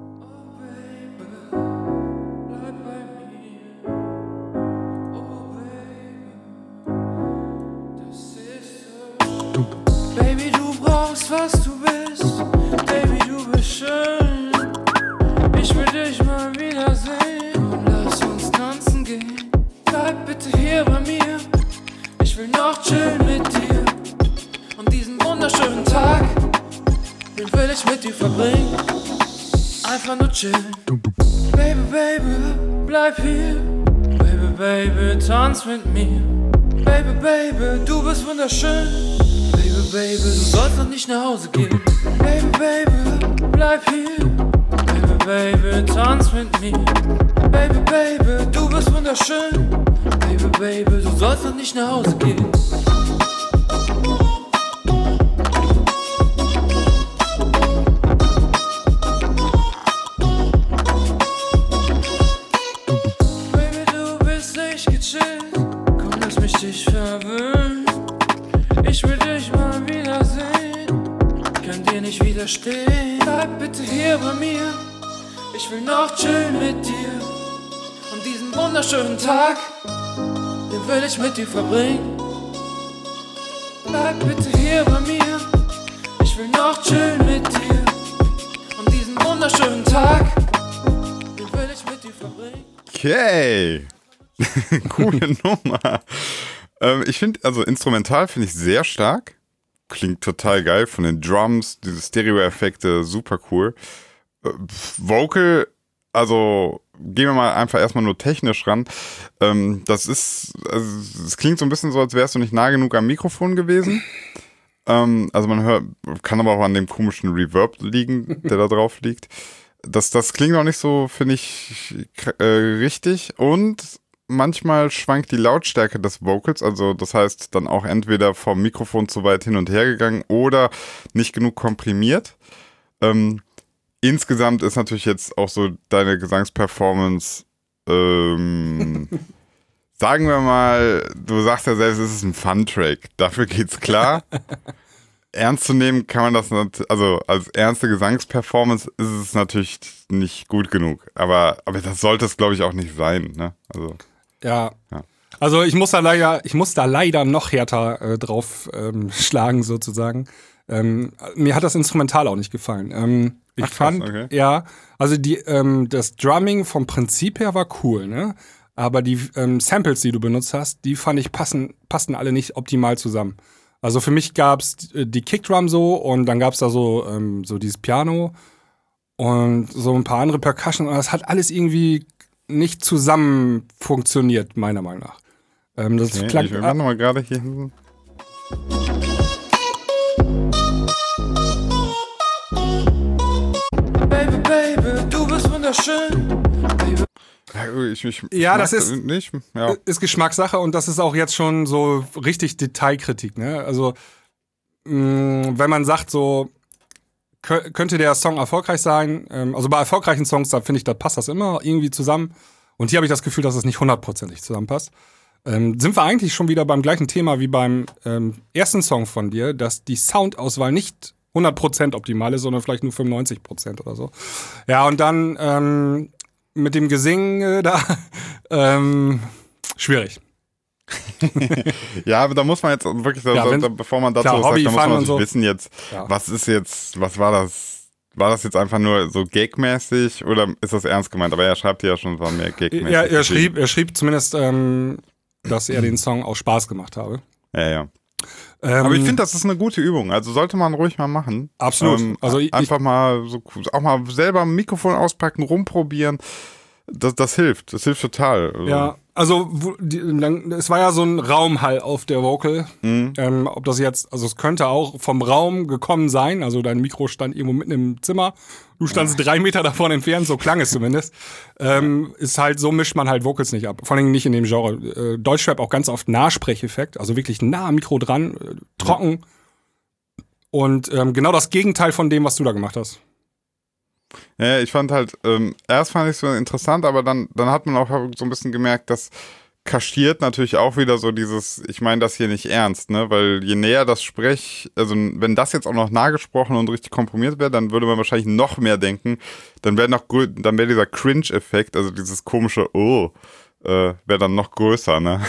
Baby, du brauchst, was du bist. Baby, du bist schön. Ich will dich mal wiedersehen. Und lass uns tanzen gehen. Bleib bitte hier bei mir. Ich will noch chillen mit dir. Und diesen wunderschönen Tag, den will ich mit dir verbringen. Einfach nur chillen. Baby, Baby, bleib hier. Baby, Baby, tanz mit mir. Baby, Baby, du bist wunderschön. Baby, Baby, du sollst noch nicht nach Hause gehen. Baby, Baby, bleib hier. Baby, Baby, tanz mit mir. Baby, Baby, du bist wunderschön. Baby, Baby, du sollst noch nicht nach Hause gehen. Baby, du bist echt gechillt. Komm, lass mich dich verwöhnen. Ich will dich mal wiedersehen. Kann dir nicht widerstehen. Bleib bitte hier bei mir. Ich will noch chillen mit dir. Und diesen wunderschönen Tag, den will ich mit dir verbringen. Bleib bitte hier bei mir. Ich will noch chillen mit dir. Und diesen wunderschönen Tag, den will ich mit dir verbringen. Okay. Coole Nummer. Ähm, ich finde, also instrumental finde ich sehr stark. Klingt total geil von den Drums, diese Stereo-Effekte, super cool. Äh, Vocal, also gehen wir mal einfach erstmal nur technisch ran. Ähm, das ist, also es klingt so ein bisschen so, als wärst du nicht nah genug am Mikrofon gewesen. Ähm, also man hört, kann aber auch an dem komischen Reverb liegen, der da drauf liegt. Das, das klingt auch nicht so, finde ich, äh, richtig. Und manchmal schwankt die Lautstärke des Vocals, also das heißt dann auch entweder vom Mikrofon zu weit hin und her gegangen oder nicht genug komprimiert. Ähm, insgesamt ist natürlich jetzt auch so deine Gesangsperformance, ähm, sagen wir mal, du sagst ja selbst, es ist ein Fun-Track, dafür geht's klar. Ernst zu nehmen kann man das nicht, also als ernste Gesangsperformance ist es natürlich nicht gut genug, aber, aber das sollte es, glaube ich, auch nicht sein, ne? Also, Ja. ja. Also ich muss da leider, ich muss da leider noch härter äh, drauf ähm, schlagen, sozusagen. Ähm, mir hat das Instrumental auch nicht gefallen. Ähm, ich Ach, krass, fand, okay. ja, also die, ähm, das Drumming vom Prinzip her war cool, ne? Aber die ähm, Samples, die du benutzt hast, die fand ich passen, passten alle nicht optimal zusammen. Also für mich gab's die Kickdrum so und dann gab's da so, ähm, so dieses Piano und so ein paar andere Percussion und das hat alles irgendwie nicht zusammen funktioniert, meiner Meinung nach. Ähm, das Okay, klang, ich will mal gerade hier hinten. Baby, Baby, du bist wunderschön. Baby. Ja, ich, ich, Ja, ich das mag ist- nicht. Ja. ist Geschmackssache und das ist auch jetzt schon so richtig Detailkritik, ne? Also, mh, wenn man sagt, so kö- könnte der Song erfolgreich sein, ähm, also bei erfolgreichen Songs, da finde ich, da passt das immer irgendwie zusammen. Und hier habe ich das Gefühl, dass es nicht hundertprozentig zusammenpasst. Ähm, sind wir eigentlich schon wieder beim gleichen Thema wie beim ähm, ersten Song von dir, dass die Soundauswahl nicht hundert Prozent optimal ist, sondern vielleicht nur fünfundneunzig Prozent oder so. Ja, und dann ähm, mit dem Gesingen äh, da, ähm, schwierig. Ja, aber da muss man jetzt wirklich, Ja, da, wenn- da, bevor man dazu klar, was sagt, Hobby, da muss man Fun und natürlich so. wissen jetzt, Ja. was ist jetzt, was war das? War das jetzt einfach nur so gagmäßig oder ist das ernst gemeint? Aber er schreibt hier ja schon, es war mehr gagmäßig. Ja, er schrieb, er schrieb zumindest, ähm, dass er den Song aus Spaß gemacht habe. Ja, ja. Ähm, Aber ich finde, das ist eine gute Übung. Also sollte man ruhig mal machen. Absolut. Ähm, Also ich- einfach mal so, auch mal selber ein Mikrofon auspacken, rumprobieren. Das, das hilft. Das hilft total. Also, Ja, also wo- die, dann, es war ja so ein Raumhall auf der Vocal. Mhm. Ähm, ob das jetzt, also es könnte auch vom Raum gekommen sein. Also dein Mikro stand irgendwo mitten im Zimmer. Du standst drei Meter davon entfernt, so klang es zumindest. Ähm, ist halt, so mischt man halt Vocals nicht ab. Vor allem nicht in dem Genre. Äh, Deutschrap auch ganz oft Nahsprecheffekt, also wirklich nah am Mikro dran, äh, trocken. Und ähm, genau das Gegenteil von dem, was du da gemacht hast. Ja, ich fand halt, ähm, erst fand ich es so interessant, aber dann, dann hat man auch so ein bisschen gemerkt, dass kaschiert natürlich auch wieder so dieses, ich meine das hier nicht ernst, ne, weil je näher das Sprech, also wenn das jetzt auch noch nah gesprochen und richtig komprimiert wäre, dann würde man wahrscheinlich noch mehr denken, dann wäre noch, grö- dann wäre dieser Cringe-Effekt, also dieses komische Oh, äh, wäre dann noch größer, ne.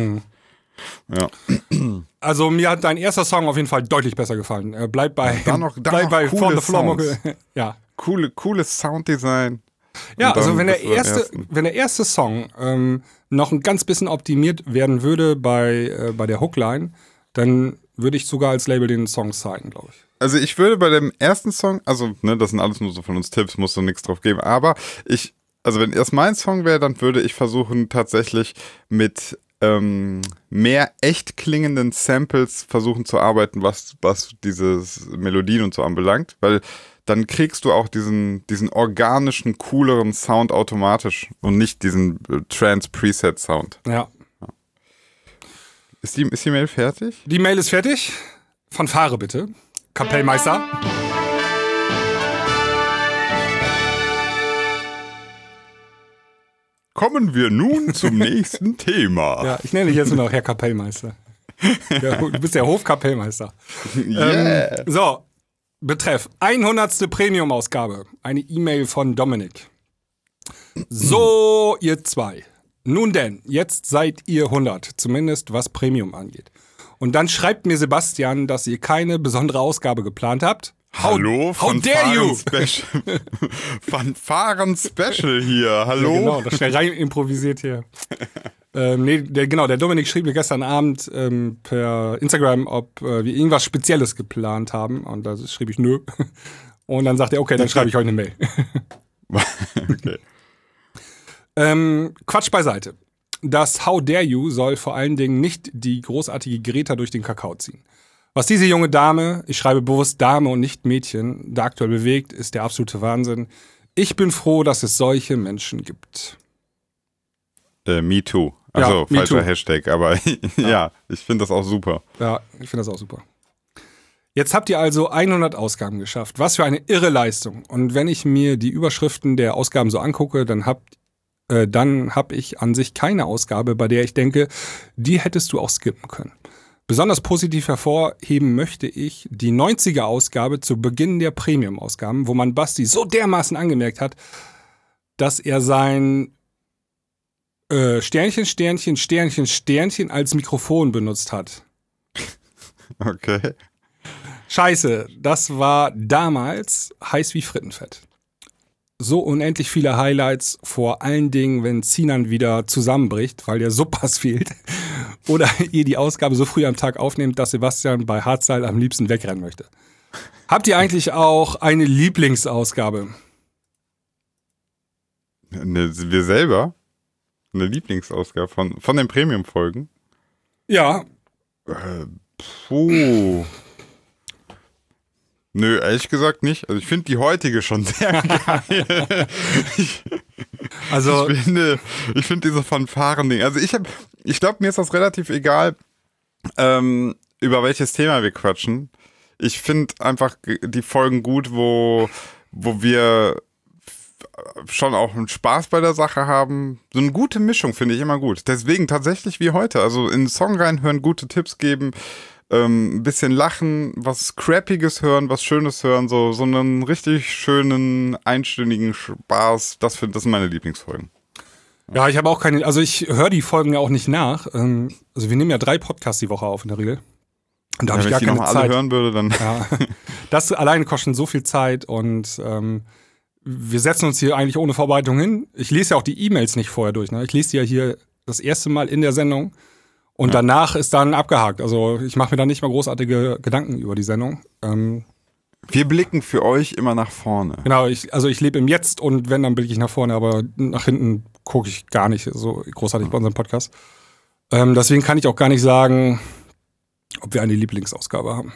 Ja. Also mir hat dein erster Song auf jeden Fall deutlich besser gefallen. Äh, bleib bei, dann noch- dann bleib noch bei coole From the Floor Sounds. Mucke. Ja. Coole, cooles Sounddesign. Ja, Und dann also wenn der bist du beim erste, ersten. wenn der erste Song ähm, noch ein ganz bisschen optimiert werden würde bei, äh, bei der Hookline, dann würde ich sogar als Label den Song zeigen, glaube ich. Also ich würde bei dem ersten Song, also ne, das sind alles nur so von uns Tipps, musst du nichts drauf geben, aber ich, also wenn das mein Song wäre, dann würde ich versuchen tatsächlich mit ähm, mehr echt klingenden Samples versuchen zu arbeiten, was, was dieses Melodien und so anbelangt, weil dann kriegst du auch diesen, diesen organischen, cooleren Sound automatisch und nicht diesen äh, Trance-Preset-Sound. Ja. Ist die, ist die Mail fertig? Die Mail ist fertig. Fanfare bitte. Kapellmeister. Kommen wir nun zum nächsten Thema. Ja, ich nenne dich jetzt nur noch Herr Kapellmeister. Ja, du bist der Hofkapellmeister. Yeah. Ähm, so, Betreff hundertste Premium-Ausgabe. Eine E-Mail von Dominik. So, ihr zwei. Nun denn, jetzt seid ihr hundert, zumindest was Premium angeht. Und dann schreibt mir Sebastian, dass ihr keine besondere Ausgabe geplant habt. How, Hallo, how dare you? Fanfaren-Special. Fanfaren-Special hier, hallo? Ja, genau, das schnell rein improvisiert hier. ähm, nee, der, genau, der Dominik schrieb mir gestern Abend ähm, per Instagram, ob äh, wir irgendwas Spezielles geplant haben. Und da schrieb ich nö. Und dann sagt er, okay, dann schreibe ich euch eine Mail. Okay. ähm, Quatsch beiseite. Das How Dare You soll vor allen Dingen nicht die großartige Greta durch den Kakao ziehen. Was diese junge Dame, ich schreibe bewusst Dame und nicht Mädchen, da aktuell bewegt, ist der absolute Wahnsinn. Ich bin froh, dass es solche Menschen gibt. Äh, me too. Also Ja, me falscher too. Hashtag, aber ja, ich finde das auch super. Ja, ich finde das auch super. Jetzt habt ihr also hundert Ausgaben geschafft. Was für eine irre Leistung. Und wenn ich mir die Überschriften der Ausgaben so angucke, dann hab, äh, dann hab ich an sich keine Ausgabe, bei der ich denke, die hättest du auch skippen können. Besonders positiv hervorheben möchte ich die neunziger-Ausgabe zu Beginn der Premium-Ausgaben, wo man Basti so dermaßen angemerkt hat, dass er sein äh, Sternchen, Sternchen, Sternchen, Sternchen als Mikrofon benutzt hat. Okay. Scheiße, das war damals heiß wie Frittenfett. So unendlich viele Highlights, vor allen Dingen, wenn Sinan wieder zusammenbricht, weil der Suppass fehlt. Oder ihr die Ausgabe so früh am Tag aufnehmt, dass Sebastian bei Hardstyle am liebsten wegrennen möchte. Habt ihr eigentlich auch eine Lieblingsausgabe? Ne, wir selber? Eine Lieblingsausgabe von, von den Premium-Folgen? Ja. Äh, puh. Nö, ehrlich gesagt nicht. Also ich finde die heutige schon sehr geil. ich, Also, ich finde, ich finde diese Fanfaren-Ding. Also ich habe, ich glaube, mir ist das relativ egal, ähm, über welches Thema wir quatschen. Ich finde einfach die Folgen gut, wo, wo wir schon auch einen Spaß bei der Sache haben. So eine gute Mischung finde ich immer gut. Deswegen tatsächlich wie heute. Also in den Song reinhören, gute Tipps geben, ähm, ein bisschen lachen, was Scrappiges hören, was Schönes hören, so, so einen richtig schönen, einstündigen Spaß. Das, find, das sind meine Lieblingsfolgen. ja, ich habe auch keine, also ich höre die Folgen ja auch nicht nach. Ähm, Also wir nehmen ja drei Podcasts die Woche auf in der Regel. Und da Ja, habe ich wenn gar ich die keine nochmal alle Zeit. hören würde, dann... Ja, das alleine kostet schon so viel Zeit und ähm, wir setzen uns hier eigentlich ohne Vorbereitung hin. Ich lese ja auch die E-Mails nicht vorher durch. Ne? Ich lese die ja hier das erste Mal in der Sendung und Ja. danach ist dann abgehakt. Also ich mache mir da nicht mal großartige Gedanken über die Sendung. Ähm, Wir blicken für euch immer nach vorne. genau, ich, also ich lebe im Jetzt und wenn, dann blicke ich nach vorne, aber nach hinten gucke ich gar nicht so großartig bei unserem Podcast. Ähm, deswegen kann ich auch gar nicht sagen, ob wir eine Lieblingsausgabe haben.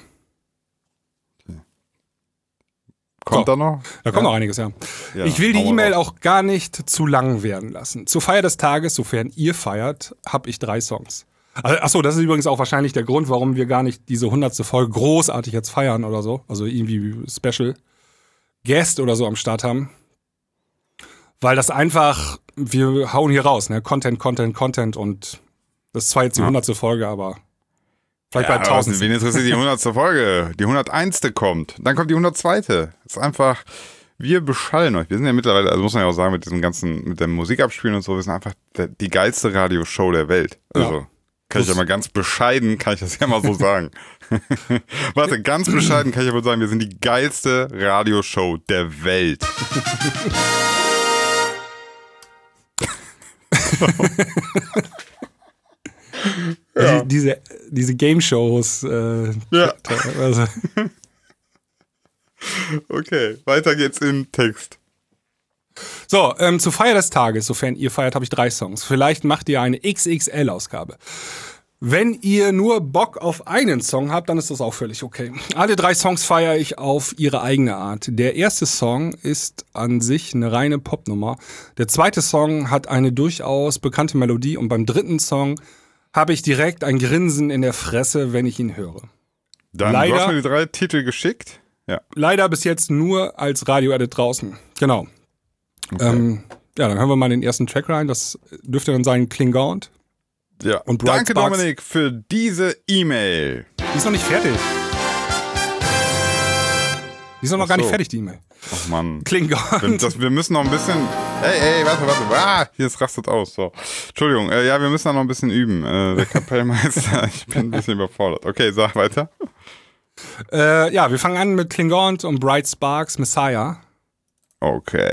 Kommt So. da noch? Da kommt Ja. noch einiges, ja. Ja, Ich will die hau mal E-Mail raus. auch gar nicht zu lang werden lassen. Zur Feier des Tages, sofern ihr feiert, habe ich drei Songs. Also, achso, das ist übrigens auch wahrscheinlich der Grund, warum wir gar nicht diese hundertste Folge großartig jetzt feiern oder so. Also irgendwie Special Guest oder so am Start haben. Weil das einfach, wir hauen hier raus, ne? Content, Content, Content und das ist zwar jetzt die Ja. hundertste Folge, aber vielleicht Ja, bei tausend. wen interessiert die hundertste Folge? Die hunderteins. kommt. Dann kommt die hundertzweite. Ist einfach, wir beschallen euch. Wir sind ja mittlerweile, also muss man ja auch sagen, mit diesem ganzen, mit dem Musikabspielen und so, wir sind einfach der, die geilste Radioshow der Welt. Also, Ja. kann ich ja Das- mal ganz bescheiden, kann ich das ja mal so sagen. Warte, ganz bescheiden kann ich ja wohl sagen, wir sind die geilste Radioshow der Welt. Die, diese, diese Game-Shows. Äh, Ja. also, Okay, weiter geht's im Text. So, ähm, zur Feier des Tages, sofern ihr feiert, habe ich drei Songs. Vielleicht macht ihr eine X X L-Ausgabe. Wenn ihr nur Bock auf einen Song habt, dann ist das auch völlig okay. Alle drei Songs feiere ich auf ihre eigene Art. Der erste Song ist an sich eine reine Popnummer. Der zweite Song hat eine durchaus bekannte Melodie und beim dritten Song habe ich direkt ein Grinsen in der Fresse, wenn ich ihn höre. Dann, Leider- du hast mir die drei Titel geschickt. Ja. Leider bis jetzt nur als Radio-Edit draußen. Genau. Ähm, ja, dann hören wir mal den ersten Track rein. Das dürfte dann sein Klingon. Ja. Und Bright Danke, Sparks. Dominik, für diese E-Mail. Die ist noch nicht fertig. Die ist noch Ach gar nicht so. fertig, die E-Mail. Ach Mann. Klingon. Wir, das, wir müssen noch ein bisschen. Ey, ey, warte, warte. Ah, hier ist rastet aus. So. Entschuldigung, äh, ja, wir müssen da noch ein bisschen üben. Äh, der Kapellmeister, ich bin ein bisschen überfordert. Okay, sag weiter. Äh, ja, wir fangen an mit Klingon und Bright Sparks, Messiah. Okay.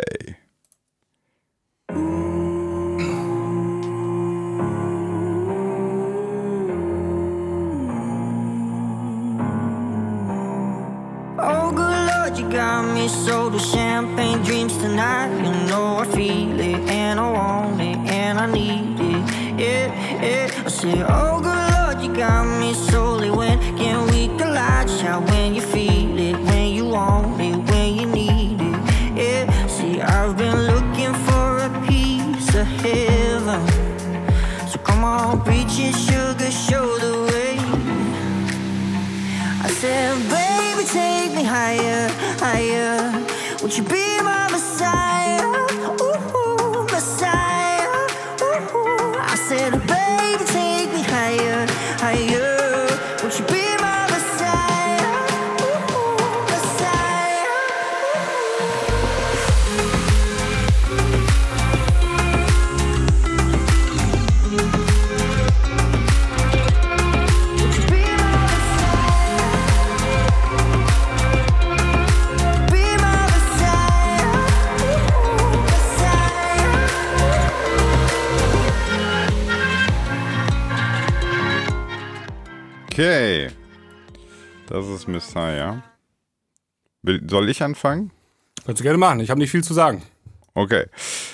Oh, good Lord, you got me sold with champagne dreams tonight. You know I feel it, and I want it, and I need it. Yeah, yeah. I say, oh, good Lord, you got me solely. When can we collide? Shout when you feel it, when you want it, when you need it. Yeah, see, I've been looking for a piece of heaven. and sugar show the way. I said, baby, take me higher, higher. Would you be my Messiah? Ooh, Messiah. Ooh. I said, baby, take me higher, higher. Would you be my Messiah? Ooh, Messiah. Would you be my Be my Messiah, ooh, Messiah. Okay. Das ist Messiah. Will- Soll ich anfangen? Kannst du gerne machen, ich habe nicht viel zu sagen. Okay.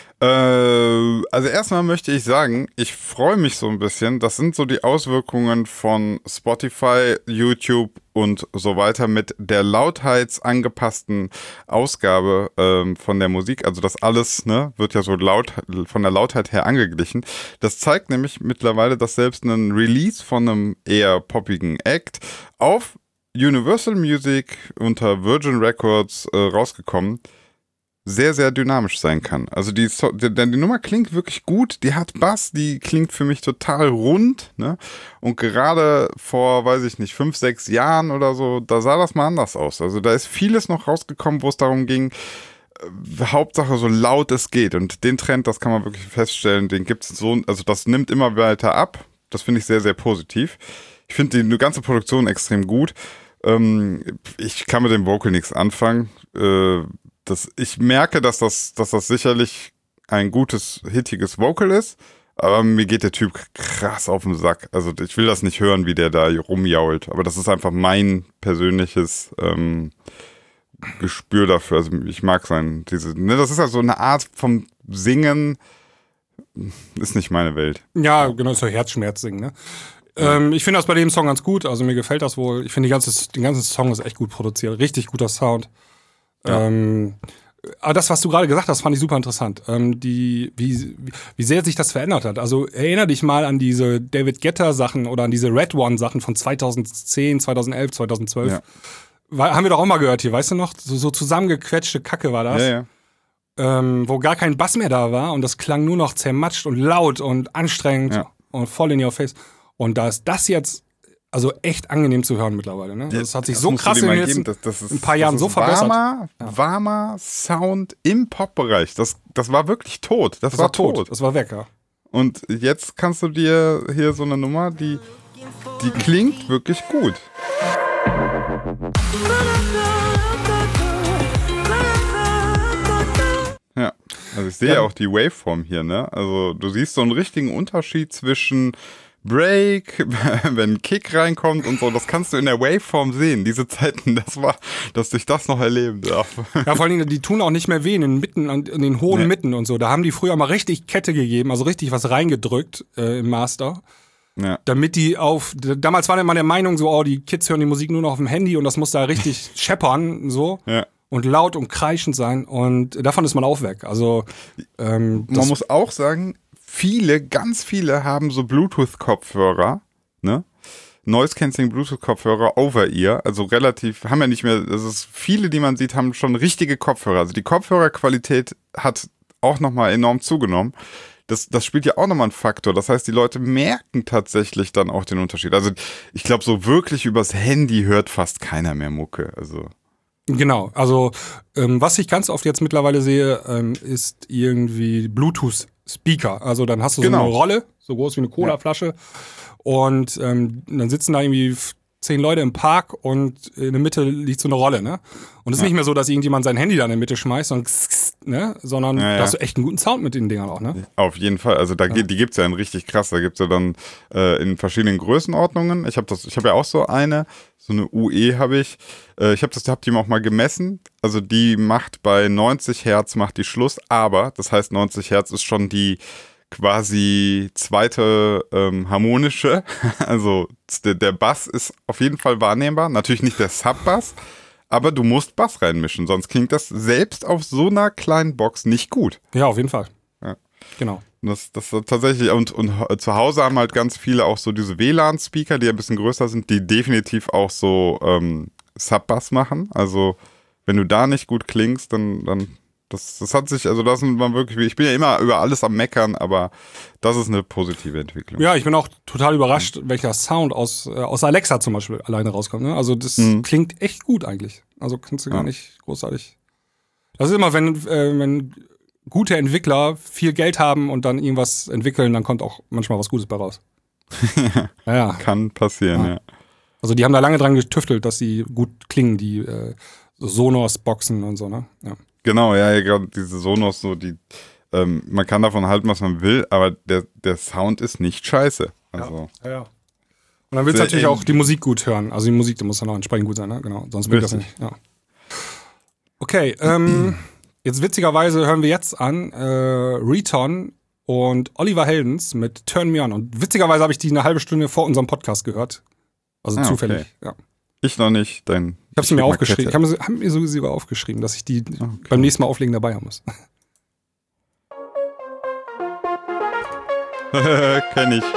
Äh, also erstmal möchte ich sagen, ich freue mich so ein bisschen. Das sind so die Auswirkungen von Spotify, YouTube und so weiter mit der lautheitsangepassten Ausgabe ähm, von der Musik. Also das alles, ne, wird ja so laut von der Lautheit her angeglichen. Das zeigt nämlich mittlerweile, dass selbst ein Release von einem eher poppigen Act auf Universal Music unter Virgin Records äh, rausgekommen, sehr, sehr dynamisch sein kann. Also die, so die, die Nummer klingt wirklich gut, die hat Bass, die klingt für mich total rund, ne? Und gerade vor, weiß ich nicht, fünf, sechs Jahren oder so, da sah das mal anders aus. Also da ist vieles noch rausgekommen, wo es darum ging, äh, Hauptsache so laut es geht. Und den Trend, das kann man wirklich feststellen, den gibt es so, also das nimmt immer weiter ab. Das finde ich sehr, sehr positiv. Ich finde die, die ganze Produktion extrem gut. Ähm, ich kann mit dem Vocal nichts anfangen. Äh, Das, ich merke, dass das, dass das sicherlich ein gutes, hittiges Vocal ist, aber mir geht der Typ krass auf den Sack. Also ich will das nicht hören, wie der da rumjault, aber das ist einfach mein persönliches ähm, Gespür dafür. Also ich mag sein, diese, ne, das ist ja so eine Art vom Singen, ist nicht meine Welt. Ja, genau, so Herzschmerz singen, ne? Ähm, ich finde das bei dem Song ganz gut, also mir gefällt das wohl. Ich finde, die ganze, den ganzen Song ist echt gut produziert, richtig guter Sound. Ja. Ähm, aber das, was du gerade gesagt hast, fand ich super interessant. Ähm, die, wie, wie sehr sich das verändert hat. Also erinnere dich mal an diese David Guetta-Sachen oder an diese Red One-Sachen von zweitausendzehn, zweitausendelf, zweitausendzwölf. Ja. War, haben wir doch auch mal gehört hier, weißt du noch? So, so zusammengequetschte Kacke war das. Ja, ja. Ähm, wo gar kein Bass mehr da war und das klang nur noch zermatscht und laut und anstrengend Ja. und voll in your face. Und da ist das jetzt also echt angenehm zu hören mittlerweile. Ne? Das hat sich Das so musst du krass dir in mal den letzten geben. Das, das ist, ein paar Jahren das so ist verbessert. Warmer, warmer Sound im Pop-Bereich. Das, das war wirklich tot. Das, Das war tot. Das war weg, ja. Und jetzt kannst du dir hier so eine Nummer, die, die klingt wirklich gut. Ja, also ich sehe ja auch die Waveform hier, ne? Also du siehst so einen richtigen Unterschied zwischen Break, wenn ein Kick reinkommt und so, das kannst du in der Waveform sehen. Diese Zeiten, das war, dass ich das noch erleben darf. Ja, vor allen Dingen, die tun auch nicht mehr weh in den Mitten, in den hohen Nee. Mitten und so. Da haben die früher mal richtig Kette gegeben, also richtig was reingedrückt äh, im Master. Ja. Damit die auf, damals war immer der Meinung so, oh, die Kids hören die Musik nur noch auf dem Handy und das muss da richtig scheppern, so. Ja. Und laut und kreischend sein und davon ist man auch weg. Also, ähm, das, Man muss auch sagen, viele, ganz viele haben so Bluetooth-Kopfhörer, ne? Noise-Canceling Bluetooth-Kopfhörer Over-Ear, also relativ, haben ja nicht mehr, das ist, viele, die man sieht, haben schon richtige Kopfhörer. Also die Kopfhörerqualität hat auch nochmal enorm zugenommen. Das, das spielt ja auch nochmal einen Faktor. Das heißt, die Leute merken tatsächlich dann auch den Unterschied. Also ich glaube, so wirklich übers Handy hört fast keiner mehr Mucke. Also Genau, also ähm, was ich ganz oft jetzt mittlerweile sehe, ähm, ist irgendwie Bluetooth-Speaker. Also dann hast du Genau. so eine Rolle, so groß wie eine Colaflasche und ähm, dann sitzen da irgendwie f- zehn Leute im Park und in der Mitte liegt so eine Rolle, ne? Und es ist nicht mehr so, dass irgendjemand sein Handy da in der Mitte schmeißt, sondern, ne? sondern Ja, ja. da hast du echt einen guten Sound mit den Dingern auch, ne? auf jeden Fall. Also da geht, die gibt's ja in richtig krass. Da gibt's ja dann äh, in verschiedenen Größenordnungen. Ich habe das, ich habe ja auch so eine, so eine U E habe ich. Äh, ich habe das, hab die auch mal gemessen. Also die macht bei neunzig Hertz macht die Schluss, aber das heißt neunzig Hertz ist schon die quasi zweite ähm, harmonische. Also der, der Bass ist auf jeden Fall wahrnehmbar. Natürlich nicht der Sub-Bass, aber du musst Bass reinmischen, sonst klingt das selbst auf so einer kleinen Box nicht gut. Ja, auf jeden Fall. Ja. Genau. Das, das ist tatsächlich, und, und zu Hause haben halt ganz viele auch so diese W L A N-Speaker, die ein bisschen größer sind, die definitiv auch so ähm, Sub-Bass machen. Also wenn du da nicht gut klingst, dann, dann das, das hat sich, also das ist man wirklich, ich bin ja immer über alles am Meckern, aber das ist eine positive Entwicklung. Ja, ich bin auch total überrascht, welcher Sound aus, äh, aus Alexa zum Beispiel alleine rauskommt. Ne? Also das Mhm. klingt echt gut eigentlich. Also kannst du gar Ja. nicht großartig. Das ist immer, wenn, äh, wenn gute Entwickler viel Geld haben und dann irgendwas entwickeln, dann kommt auch manchmal was Gutes bei raus. ja, ja. Kann passieren, ja. Ja. Also die haben da lange dran getüftelt, dass sie gut klingen, die äh, so Sonos-Boxen und so, ne? Ja. Genau, ja, ja, gerade diese Sonos, so die, ähm, man kann davon halten, was man will, aber der, der Sound ist nicht scheiße. Also, Ja, ja. Und dann willst du Sehr natürlich eng. auch die Musik gut hören. Also die Musik, die muss dann auch entsprechend gut sein, ne? Genau, sonst bringt das Richtig. nicht. Ja. Okay, ähm, jetzt witzigerweise hören wir jetzt an äh, Riton und Oliver Heldens mit Turn Me On. Und witzigerweise habe ich die eine halbe Stunde vor unserem Podcast gehört. Also Ah, zufällig. okay. Ja. ich noch nicht, dein. Ich habe sie mir Schick mal aufgeschrieben. Ich Kette. habe mir, hab mir so sogar aufgeschrieben, dass ich die Okay. beim nächsten Mal auflegen dabei haben muss. Kenn ich.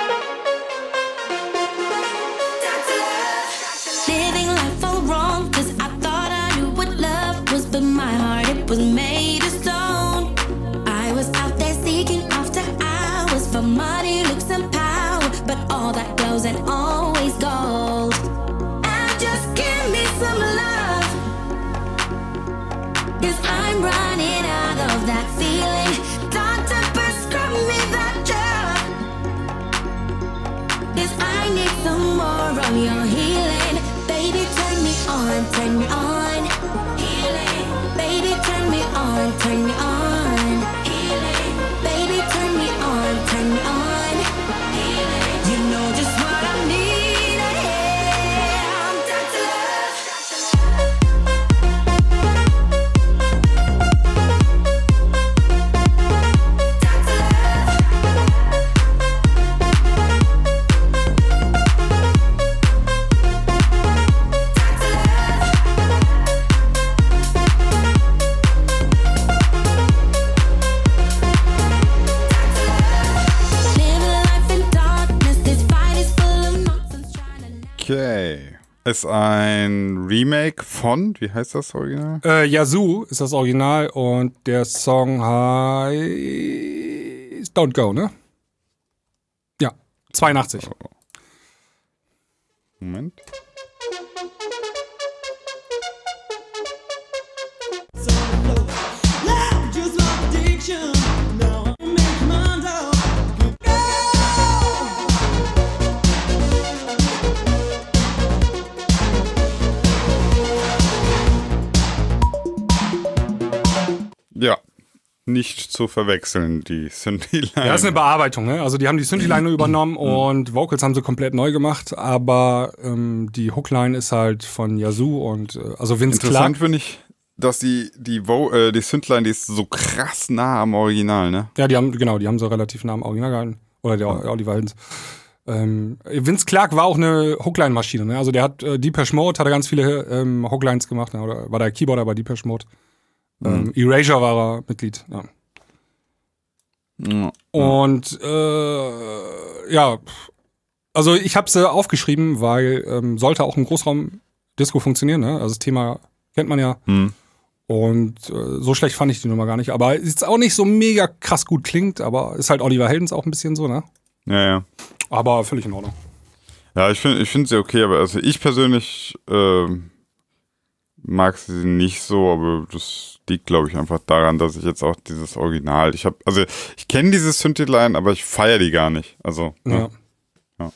Living life all wrong, cause I thought I knew what love was, but my heart, it was made of stone. I was out there seeking after hours for money, looks, and power, but all that glows and always gold. And just give me some love, cause I'm running out of that feeling. Doctor, prescribe me that drug, cause I need some more of your healing. Baby, turn me on, turn me on. Healing. Baby, turn me on, turn me on. Healing. Baby, turn me on, turn me on. Healing. You know just what I need. Yeah, I'm down to Okay. Ist ein Remake von, wie heißt das Original? Äh, Yazoo ist das Original und der Song heißt Don't Go, ne? Ja, zweiundachtzig. Moment. Ja, nicht zu verwechseln, die Synthi-Line. Ja, das ist eine Bearbeitung, ne? Also die haben die Synthi-Line nur übernommen und Vocals haben sie komplett neu gemacht, aber ähm, die Hookline ist halt von Yazoo und äh, also Vince Interessant Clarke. finde ich, dass die, die, Vo äh, die Synth-Line, die ist so krass nah am Original, ne? Ja, die haben, genau, die haben sie relativ nah am Original gehalten. Oder der ja. Oliver Heldens. Ähm, Vince Clarke war auch eine Hookline-Maschine, ne? Also der hat äh, Depeche Mode, hat er ganz viele ähm, Hooklines gemacht, ne? Oder war der Keyboarder bei Depeche Mode. Ähm, Erasure war er Mitglied, ja. Ja. Und äh, ja, also ich habe sie aufgeschrieben, weil ähm, sollte auch im Großraum-Disco funktionieren, ne? Also das Thema kennt man ja. Hm. Und äh, so schlecht fand ich die Nummer gar nicht. Aber ist auch nicht so mega krass gut klingt, aber ist halt Oliver Heldens auch ein bisschen so, ne? Ja, ja. Aber völlig in Ordnung. Ja, ich finde ich find sie okay, aber also ich persönlich ähm, mag sie nicht so, aber das liegt, glaube ich, einfach daran, dass ich jetzt auch dieses Original, ich habe, also ich kenne diese Synthi-Line, aber ich feiere die gar nicht. Also, Ja. Ja.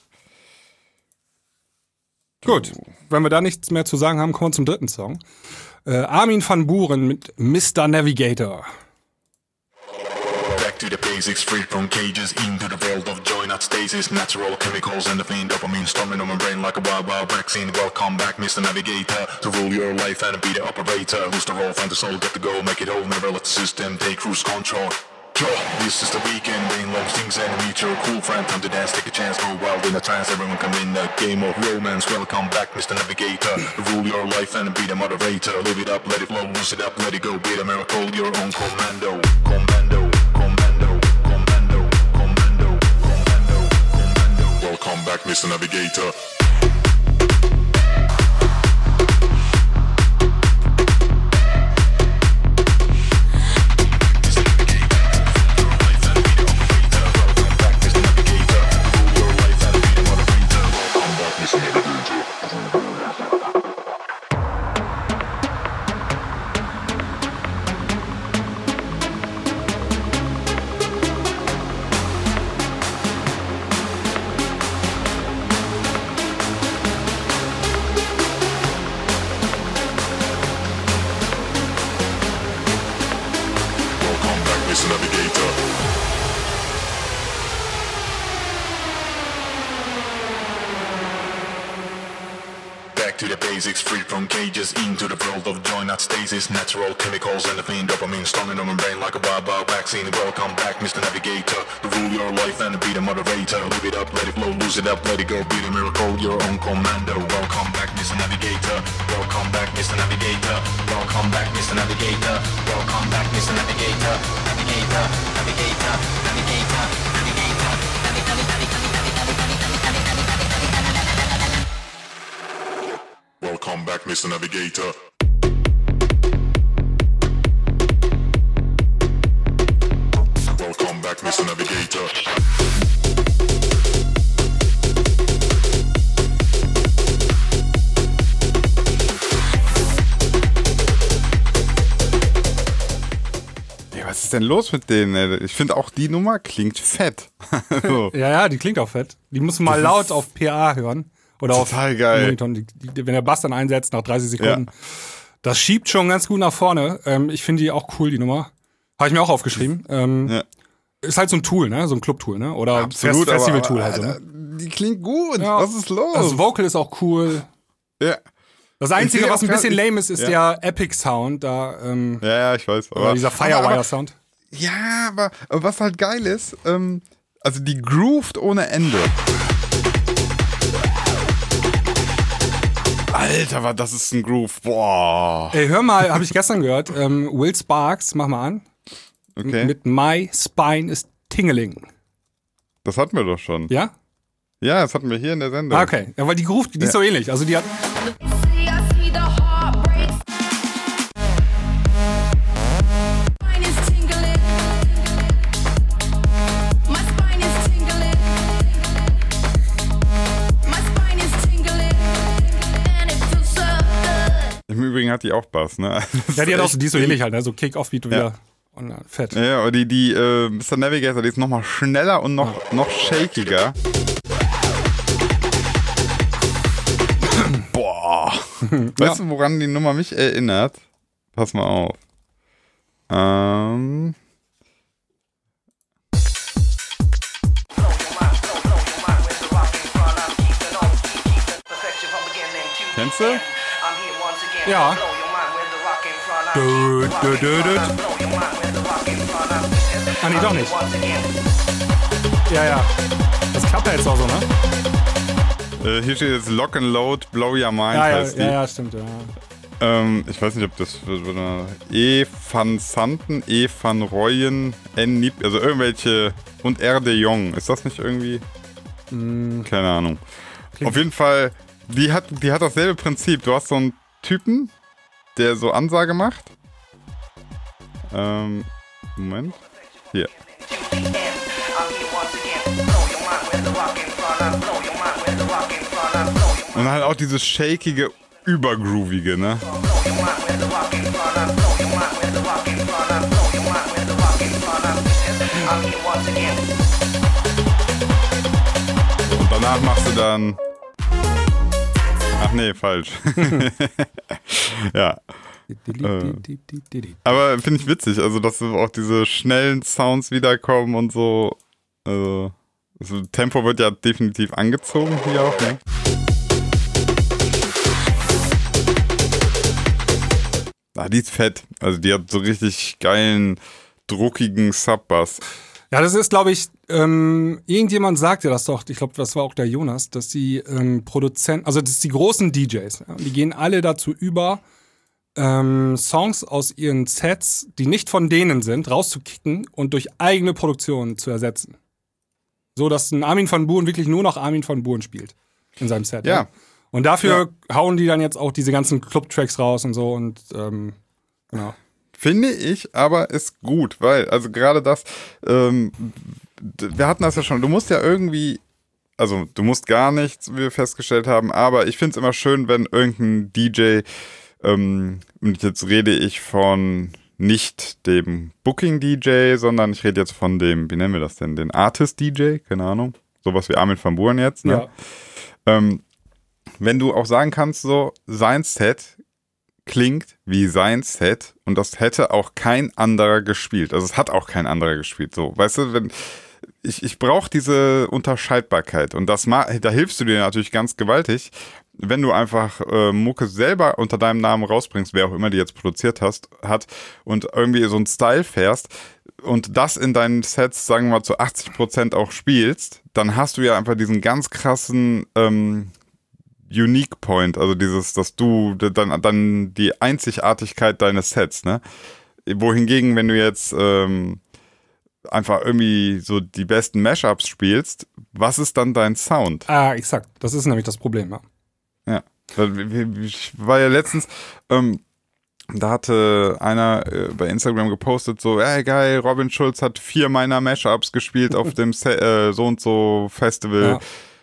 Gut, wenn wir da nichts mehr zu sagen haben, kommen wir zum dritten Song. Äh, Armin van Buuren mit Mister Navigator. Back to the basics, free from cages, into the world of joy, not stasis, natural chemicals and the fiend dopamine storming on my brain like a wild, wild vaccine. Welcome back, Mister Navigator, to rule your life and be the operator. Who's the role, find the soul, get to go, make it whole, never let the system take cruise control. This is the weekend, brain low things and meet your cool friend. Time to dance, take a chance, go wild in a trance. Everyone come in a game of romance. Welcome back, Mister Navigator. Rule your life and be the moderator. Live it up, let it flow, lose it up, let it go. Be the miracle, your own commando. Commando, commando, commando, Welcome back, Mister Navigator. Natural chemicals and the fiend dopamine storming on my brain like a wild wild vaccine. Welcome back, Mister Navigator, to rule your life and be the motivator. Live it up, let it flow, lose it up, let it go, be the miracle, your own commando. Welcome back, Mister Navigator. Welcome back, Mister Navigator. Welcome back, Mister Navigator. Welcome back, Mister Navigator. Navigator, navigator, navigator, navigator, navigator. Welcome back, Mister Navigator. Mister Navigator. Ja, was ist denn los mit denen? Ey? Ich finde auch die Nummer klingt fett. So. Ja, ja, die klingt auch fett. Die muss man mal laut auf P A hören. Oder total auf geil. Monitor. Die, die, wenn der Bass dann einsetzt nach dreißig Sekunden. Ja. Das schiebt schon ganz gut nach vorne. Ähm, ich finde die auch cool, die Nummer. Habe ich mir auch aufgeschrieben. Ähm, ja. Ist halt so ein Tool, ne? So ein Club-Tool, ne? Oder absolut, Festival-Tool aber, halt. So, ne? Die klingt gut. Ja. Was ist los? Das Vocal ist auch cool. Ja. Das Einzige, was ein bisschen lame ist, ist ja. der Epic-Sound. Da, ähm, ja, ja, ich weiß. Aber, oder dieser Firewire-Sound. Ja, aber, aber was halt geil ist, ähm, also die grooved ohne Ende. Alter, was das ist ein Groove. Boah. Ey, hör mal, habe ich gestern gehört. Ähm, Will Sparks, mach mal an. Okay. Mit My Spine is Tingling. Das hatten wir doch schon. Ja? Ja, das hatten wir hier in der Sendung. Ah, okay. Ja, weil die Groove, die ja. ist so ähnlich. Also die hat. Im Übrigen hat die auch Bass, ne? Ja, die hat auch so, die ist so ähnlich halt, ne? So Kick-Off-Beat wieder. Ja. Und uh, fett. Ja, aber die, die äh, Mister Navigator, die ist nochmal schneller und noch, ja. noch shakiger. Boah. Weißt ja. du, woran die Nummer mich erinnert? Pass mal auf. Ähm. Kennst du? Ja. Dö, dö, dö, dö. Ah, nee, doch nicht. Ja, ja. Das klappt ja jetzt auch so, ne? Äh, hier steht jetzt Lock and Load, Blow Your Mind, ja, ja, heißt die. Ja, ja, stimmt, ja. Ähm, ich weiß nicht, ob das... E. van Santen, E. van Rooyen, N. Nip, also irgendwelche... Und R. de Jong. Ist das nicht irgendwie... Mm. Keine Ahnung. Klingt. Auf jeden Fall, die hat, die hat dasselbe Prinzip. Du hast so einen Typen, der so Ansage macht. Ähm, Moment. Hier. Und halt auch dieses shakige, übergroovige, ne? Und danach machst du dann... Ach nee, falsch. Ja. Äh, aber finde ich witzig, also dass auch diese schnellen Sounds wiederkommen und so. Also, also Tempo wird ja definitiv angezogen hier auch, ne? Ah, die ist fett. Also die hat so richtig geilen, druckigen Subbass. Ja, das ist, glaube ich, ähm, irgendjemand sagte das doch, ich glaube, das war auch der Jonas, dass die ähm, Produzenten, also das die großen D Js, ja, die gehen alle dazu über, ähm, Songs aus ihren Sets, die nicht von denen sind, rauszukicken und durch eigene Produktion zu ersetzen. So, dass ein Armin van Buuren wirklich nur noch Armin van Buuren spielt in seinem Set. Ja. Und dafür ja. hauen die dann jetzt auch diese ganzen Club-Tracks raus und so und ähm, genau. Finde ich, aber ist gut, weil, also gerade das, ähm, wir hatten das ja schon, du musst ja irgendwie, also du musst gar nichts, wie wir festgestellt haben, aber ich finde es immer schön, wenn irgendein D J, ähm, und jetzt rede ich von nicht dem Booking-D J, sondern ich rede jetzt von dem, wie nennen wir das denn, den Artist-D J, keine Ahnung, sowas wie Armin van Buuren jetzt, ne? Ja. Ähm, wenn du auch sagen kannst, so, sein Set klingt wie sein Set und das hätte auch kein anderer gespielt. Also es hat auch kein anderer gespielt. So, weißt du, wenn ich, ich brauche diese Unterscheidbarkeit und das ma- da hilfst du dir natürlich ganz gewaltig, wenn du einfach äh, Mucke selber unter deinem Namen rausbringst, wer auch immer die jetzt produziert hast, hat und irgendwie so einen Style fährst und das in deinen Sets, sagen wir mal, zu achtzig Prozent auch spielst, dann hast du ja einfach diesen ganz krassen ähm, Unique Point, also dieses, dass du dann, dann die Einzigartigkeit deines Sets, ne? Wohingegen, wenn du jetzt ähm, einfach irgendwie so die besten Mashups spielst, was ist dann dein Sound? Ah, exakt. Das ist nämlich das Problem, ja. Ja. Ich war ja letztens, ähm, da hatte einer äh, bei Instagram gepostet, so, ey geil, Robin Schulz hat vier meiner Mashups gespielt auf dem Se- äh, so und so Festival. Ja.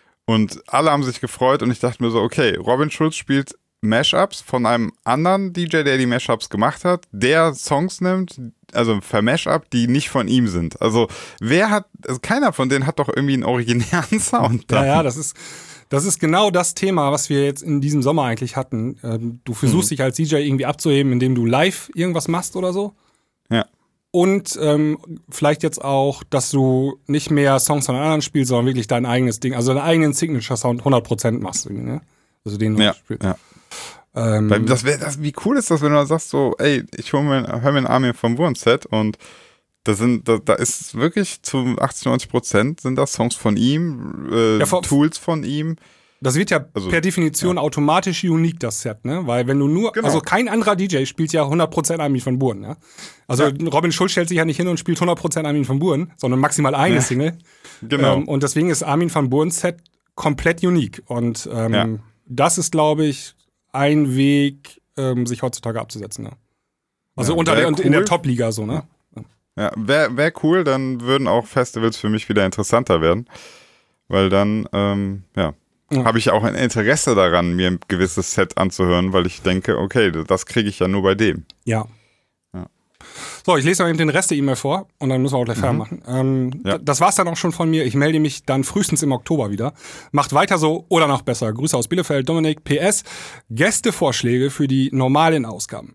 Und alle haben sich gefreut und ich dachte mir so, okay, Robin Schulz spielt Mashups von einem anderen D J, der die Mashups gemacht hat, der Songs nimmt, also vermashup, die nicht von ihm sind. Also wer hat, also keiner von denen hat doch irgendwie einen originären Sound. Ja, ja, das ist, das ist genau das Thema, was wir jetzt in diesem Sommer eigentlich hatten. Du versuchst hm. dich als D J irgendwie abzuheben, indem du live irgendwas machst oder so. Ja. Und ähm, vielleicht jetzt auch, dass du nicht mehr Songs von anderen spielst, sondern wirklich dein eigenes Ding, also deinen eigenen Signature-Sound hundert Prozent machst. Ne? Also den du ja, spielst. Ja. Ähm, Weil das wär, das, wie cool ist das, wenn du sagst so, ey, ich hol mir, hör mir ein Armin van Buuren Set und da sind, da, da ist wirklich zu achtzig, neunzig Prozent sind das Songs von ihm, äh, ja, vor, Tools von ihm. Das wird ja also, per Definition ja. automatisch unique, das Set, ne? Weil wenn du nur, genau. also kein anderer D J spielt ja hundert Prozent Armin van Buuren, ja? Also ja. Robin Schulz stellt sich ja nicht hin und spielt hundert Prozent Armin van Buuren, sondern maximal eine ja. Single. Genau. Ähm, und deswegen ist Armin van Buuren Set komplett unique. Und ähm, ja. das ist, glaube ich, ein Weg, ähm, sich heutzutage abzusetzen, ne? Also ja, unter der, cool. in der Top-Liga so, ne? Ja, ja wäre wär cool, dann würden auch Festivals für mich wieder interessanter werden. Weil dann, ähm, ja. Ja. habe ich auch ein Interesse daran, mir ein gewisses Set anzuhören, weil ich denke, okay, das kriege ich ja nur bei dem. Ja. ja. So, ich lese mal eben den Rest der E-Mail vor und dann müssen wir auch gleich mhm. machen. Ähm, ja. Das war's dann auch schon von mir. Ich melde mich dann frühestens im Oktober wieder. Macht weiter so oder noch besser. Grüße aus Bielefeld, Dominik. P S. Gästevorschläge für die normalen Ausgaben.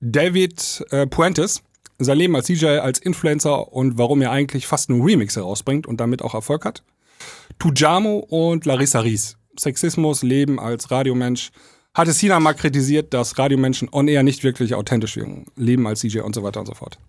David äh, Puentes, sein Leben als D J, als Influencer und warum er eigentlich fast nur Remixe rausbringt und damit auch Erfolg hat. Tujamo und Larissa Ries. Sexismus, Leben als Radiomensch. Hatte Sina mal kritisiert, dass Radiomenschen on-air nicht wirklich authentisch wirken. Leben als D J und so weiter und so fort.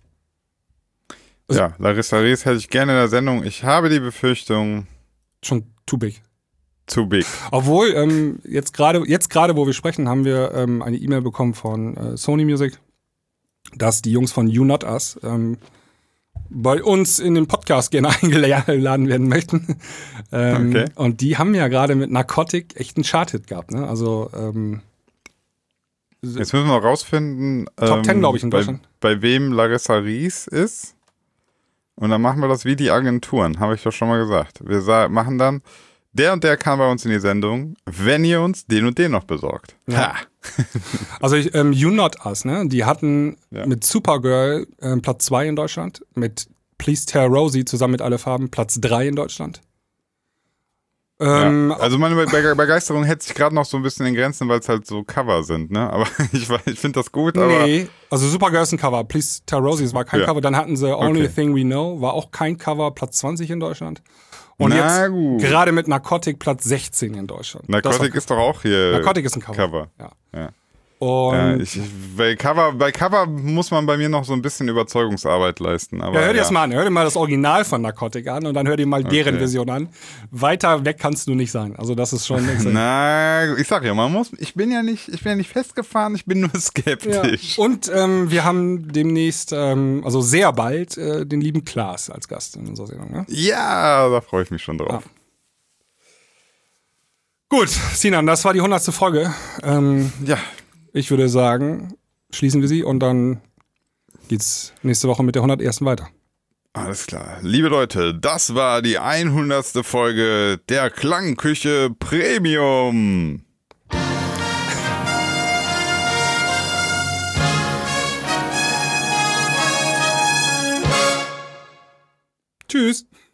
Also, ja, Larissa Ries hätte ich gerne in der Sendung. Ich habe die Befürchtung... Schon too big. Too big. Obwohl, ähm, jetzt gerade, jetzt gerade, wo wir sprechen, haben wir ähm, eine E-Mail bekommen von äh, Sony Music, dass die Jungs von You Not Us ähm, bei uns in den Podcast gerne eingeladen werden möchten. ähm, okay. Und die haben ja gerade mit Narcotic echt einen Chart-Hit gehabt. Ne? Also ähm, jetzt müssen wir noch rausfinden, Top Ten, ähm, glaube ich, in Deutschland. Bei, bei wem Larissa Ries ist. Und dann machen wir das wie die Agenturen, habe ich doch schon mal gesagt. Wir sa- machen dann, der und der kam bei uns in die Sendung, wenn ihr uns den und den noch besorgt. Ja. Also ich, ähm, You Not Us, ne? Die hatten ja. mit Supergirl äh, Platz zwei in Deutschland, mit Please Tell Rosie zusammen mit Alle Farben Platz drei in Deutschland. Ähm, ja. Also meine Be- Begeisterung hält sich gerade noch so ein bisschen in Grenzen, weil es halt so Cover sind, ne? Aber ich, ich finde das gut, aber... Nee, also Supergirl ist ein Cover, Please Tell Rosie, es war kein ja. Cover. Dann hatten sie Only okay. Thing We Know, war auch kein Cover, Platz zwanzig in Deutschland. Und Na jetzt gut. gerade mit Narcotic Platz sechzehn in Deutschland. Narcotic ist doch auch hier Narcotic ist ein Cover. Cover. Ja. Ja. Und Ja, ich, bei, Cover, bei Cover muss man bei mir noch so ein bisschen Überzeugungsarbeit leisten. Aber ja, hör dir ja. das mal an. Hör dir mal das Original von Narcotic an und dann hör dir mal deren Okay. Version an. Weiter weg kannst du nicht sein. Also das ist schon extrem. Na, ich sag ja, man muss, ich bin ja nicht, ich bin ja nicht festgefahren, ich bin nur Ja. skeptisch. Und ähm, wir haben demnächst, ähm, also sehr bald, äh, den lieben Klaas als Gast in unserer Sendung. Ne? Ja, da freue ich mich schon drauf. Gut, Sinan, das war die hundertste Folge. Ähm, Ja, ich würde sagen, schließen wir sie und dann geht's nächste Woche mit der hundertersten weiter. alles klar. Liebe Leute, das war die hundertste Folge der Klangküche Premium. Tschüss.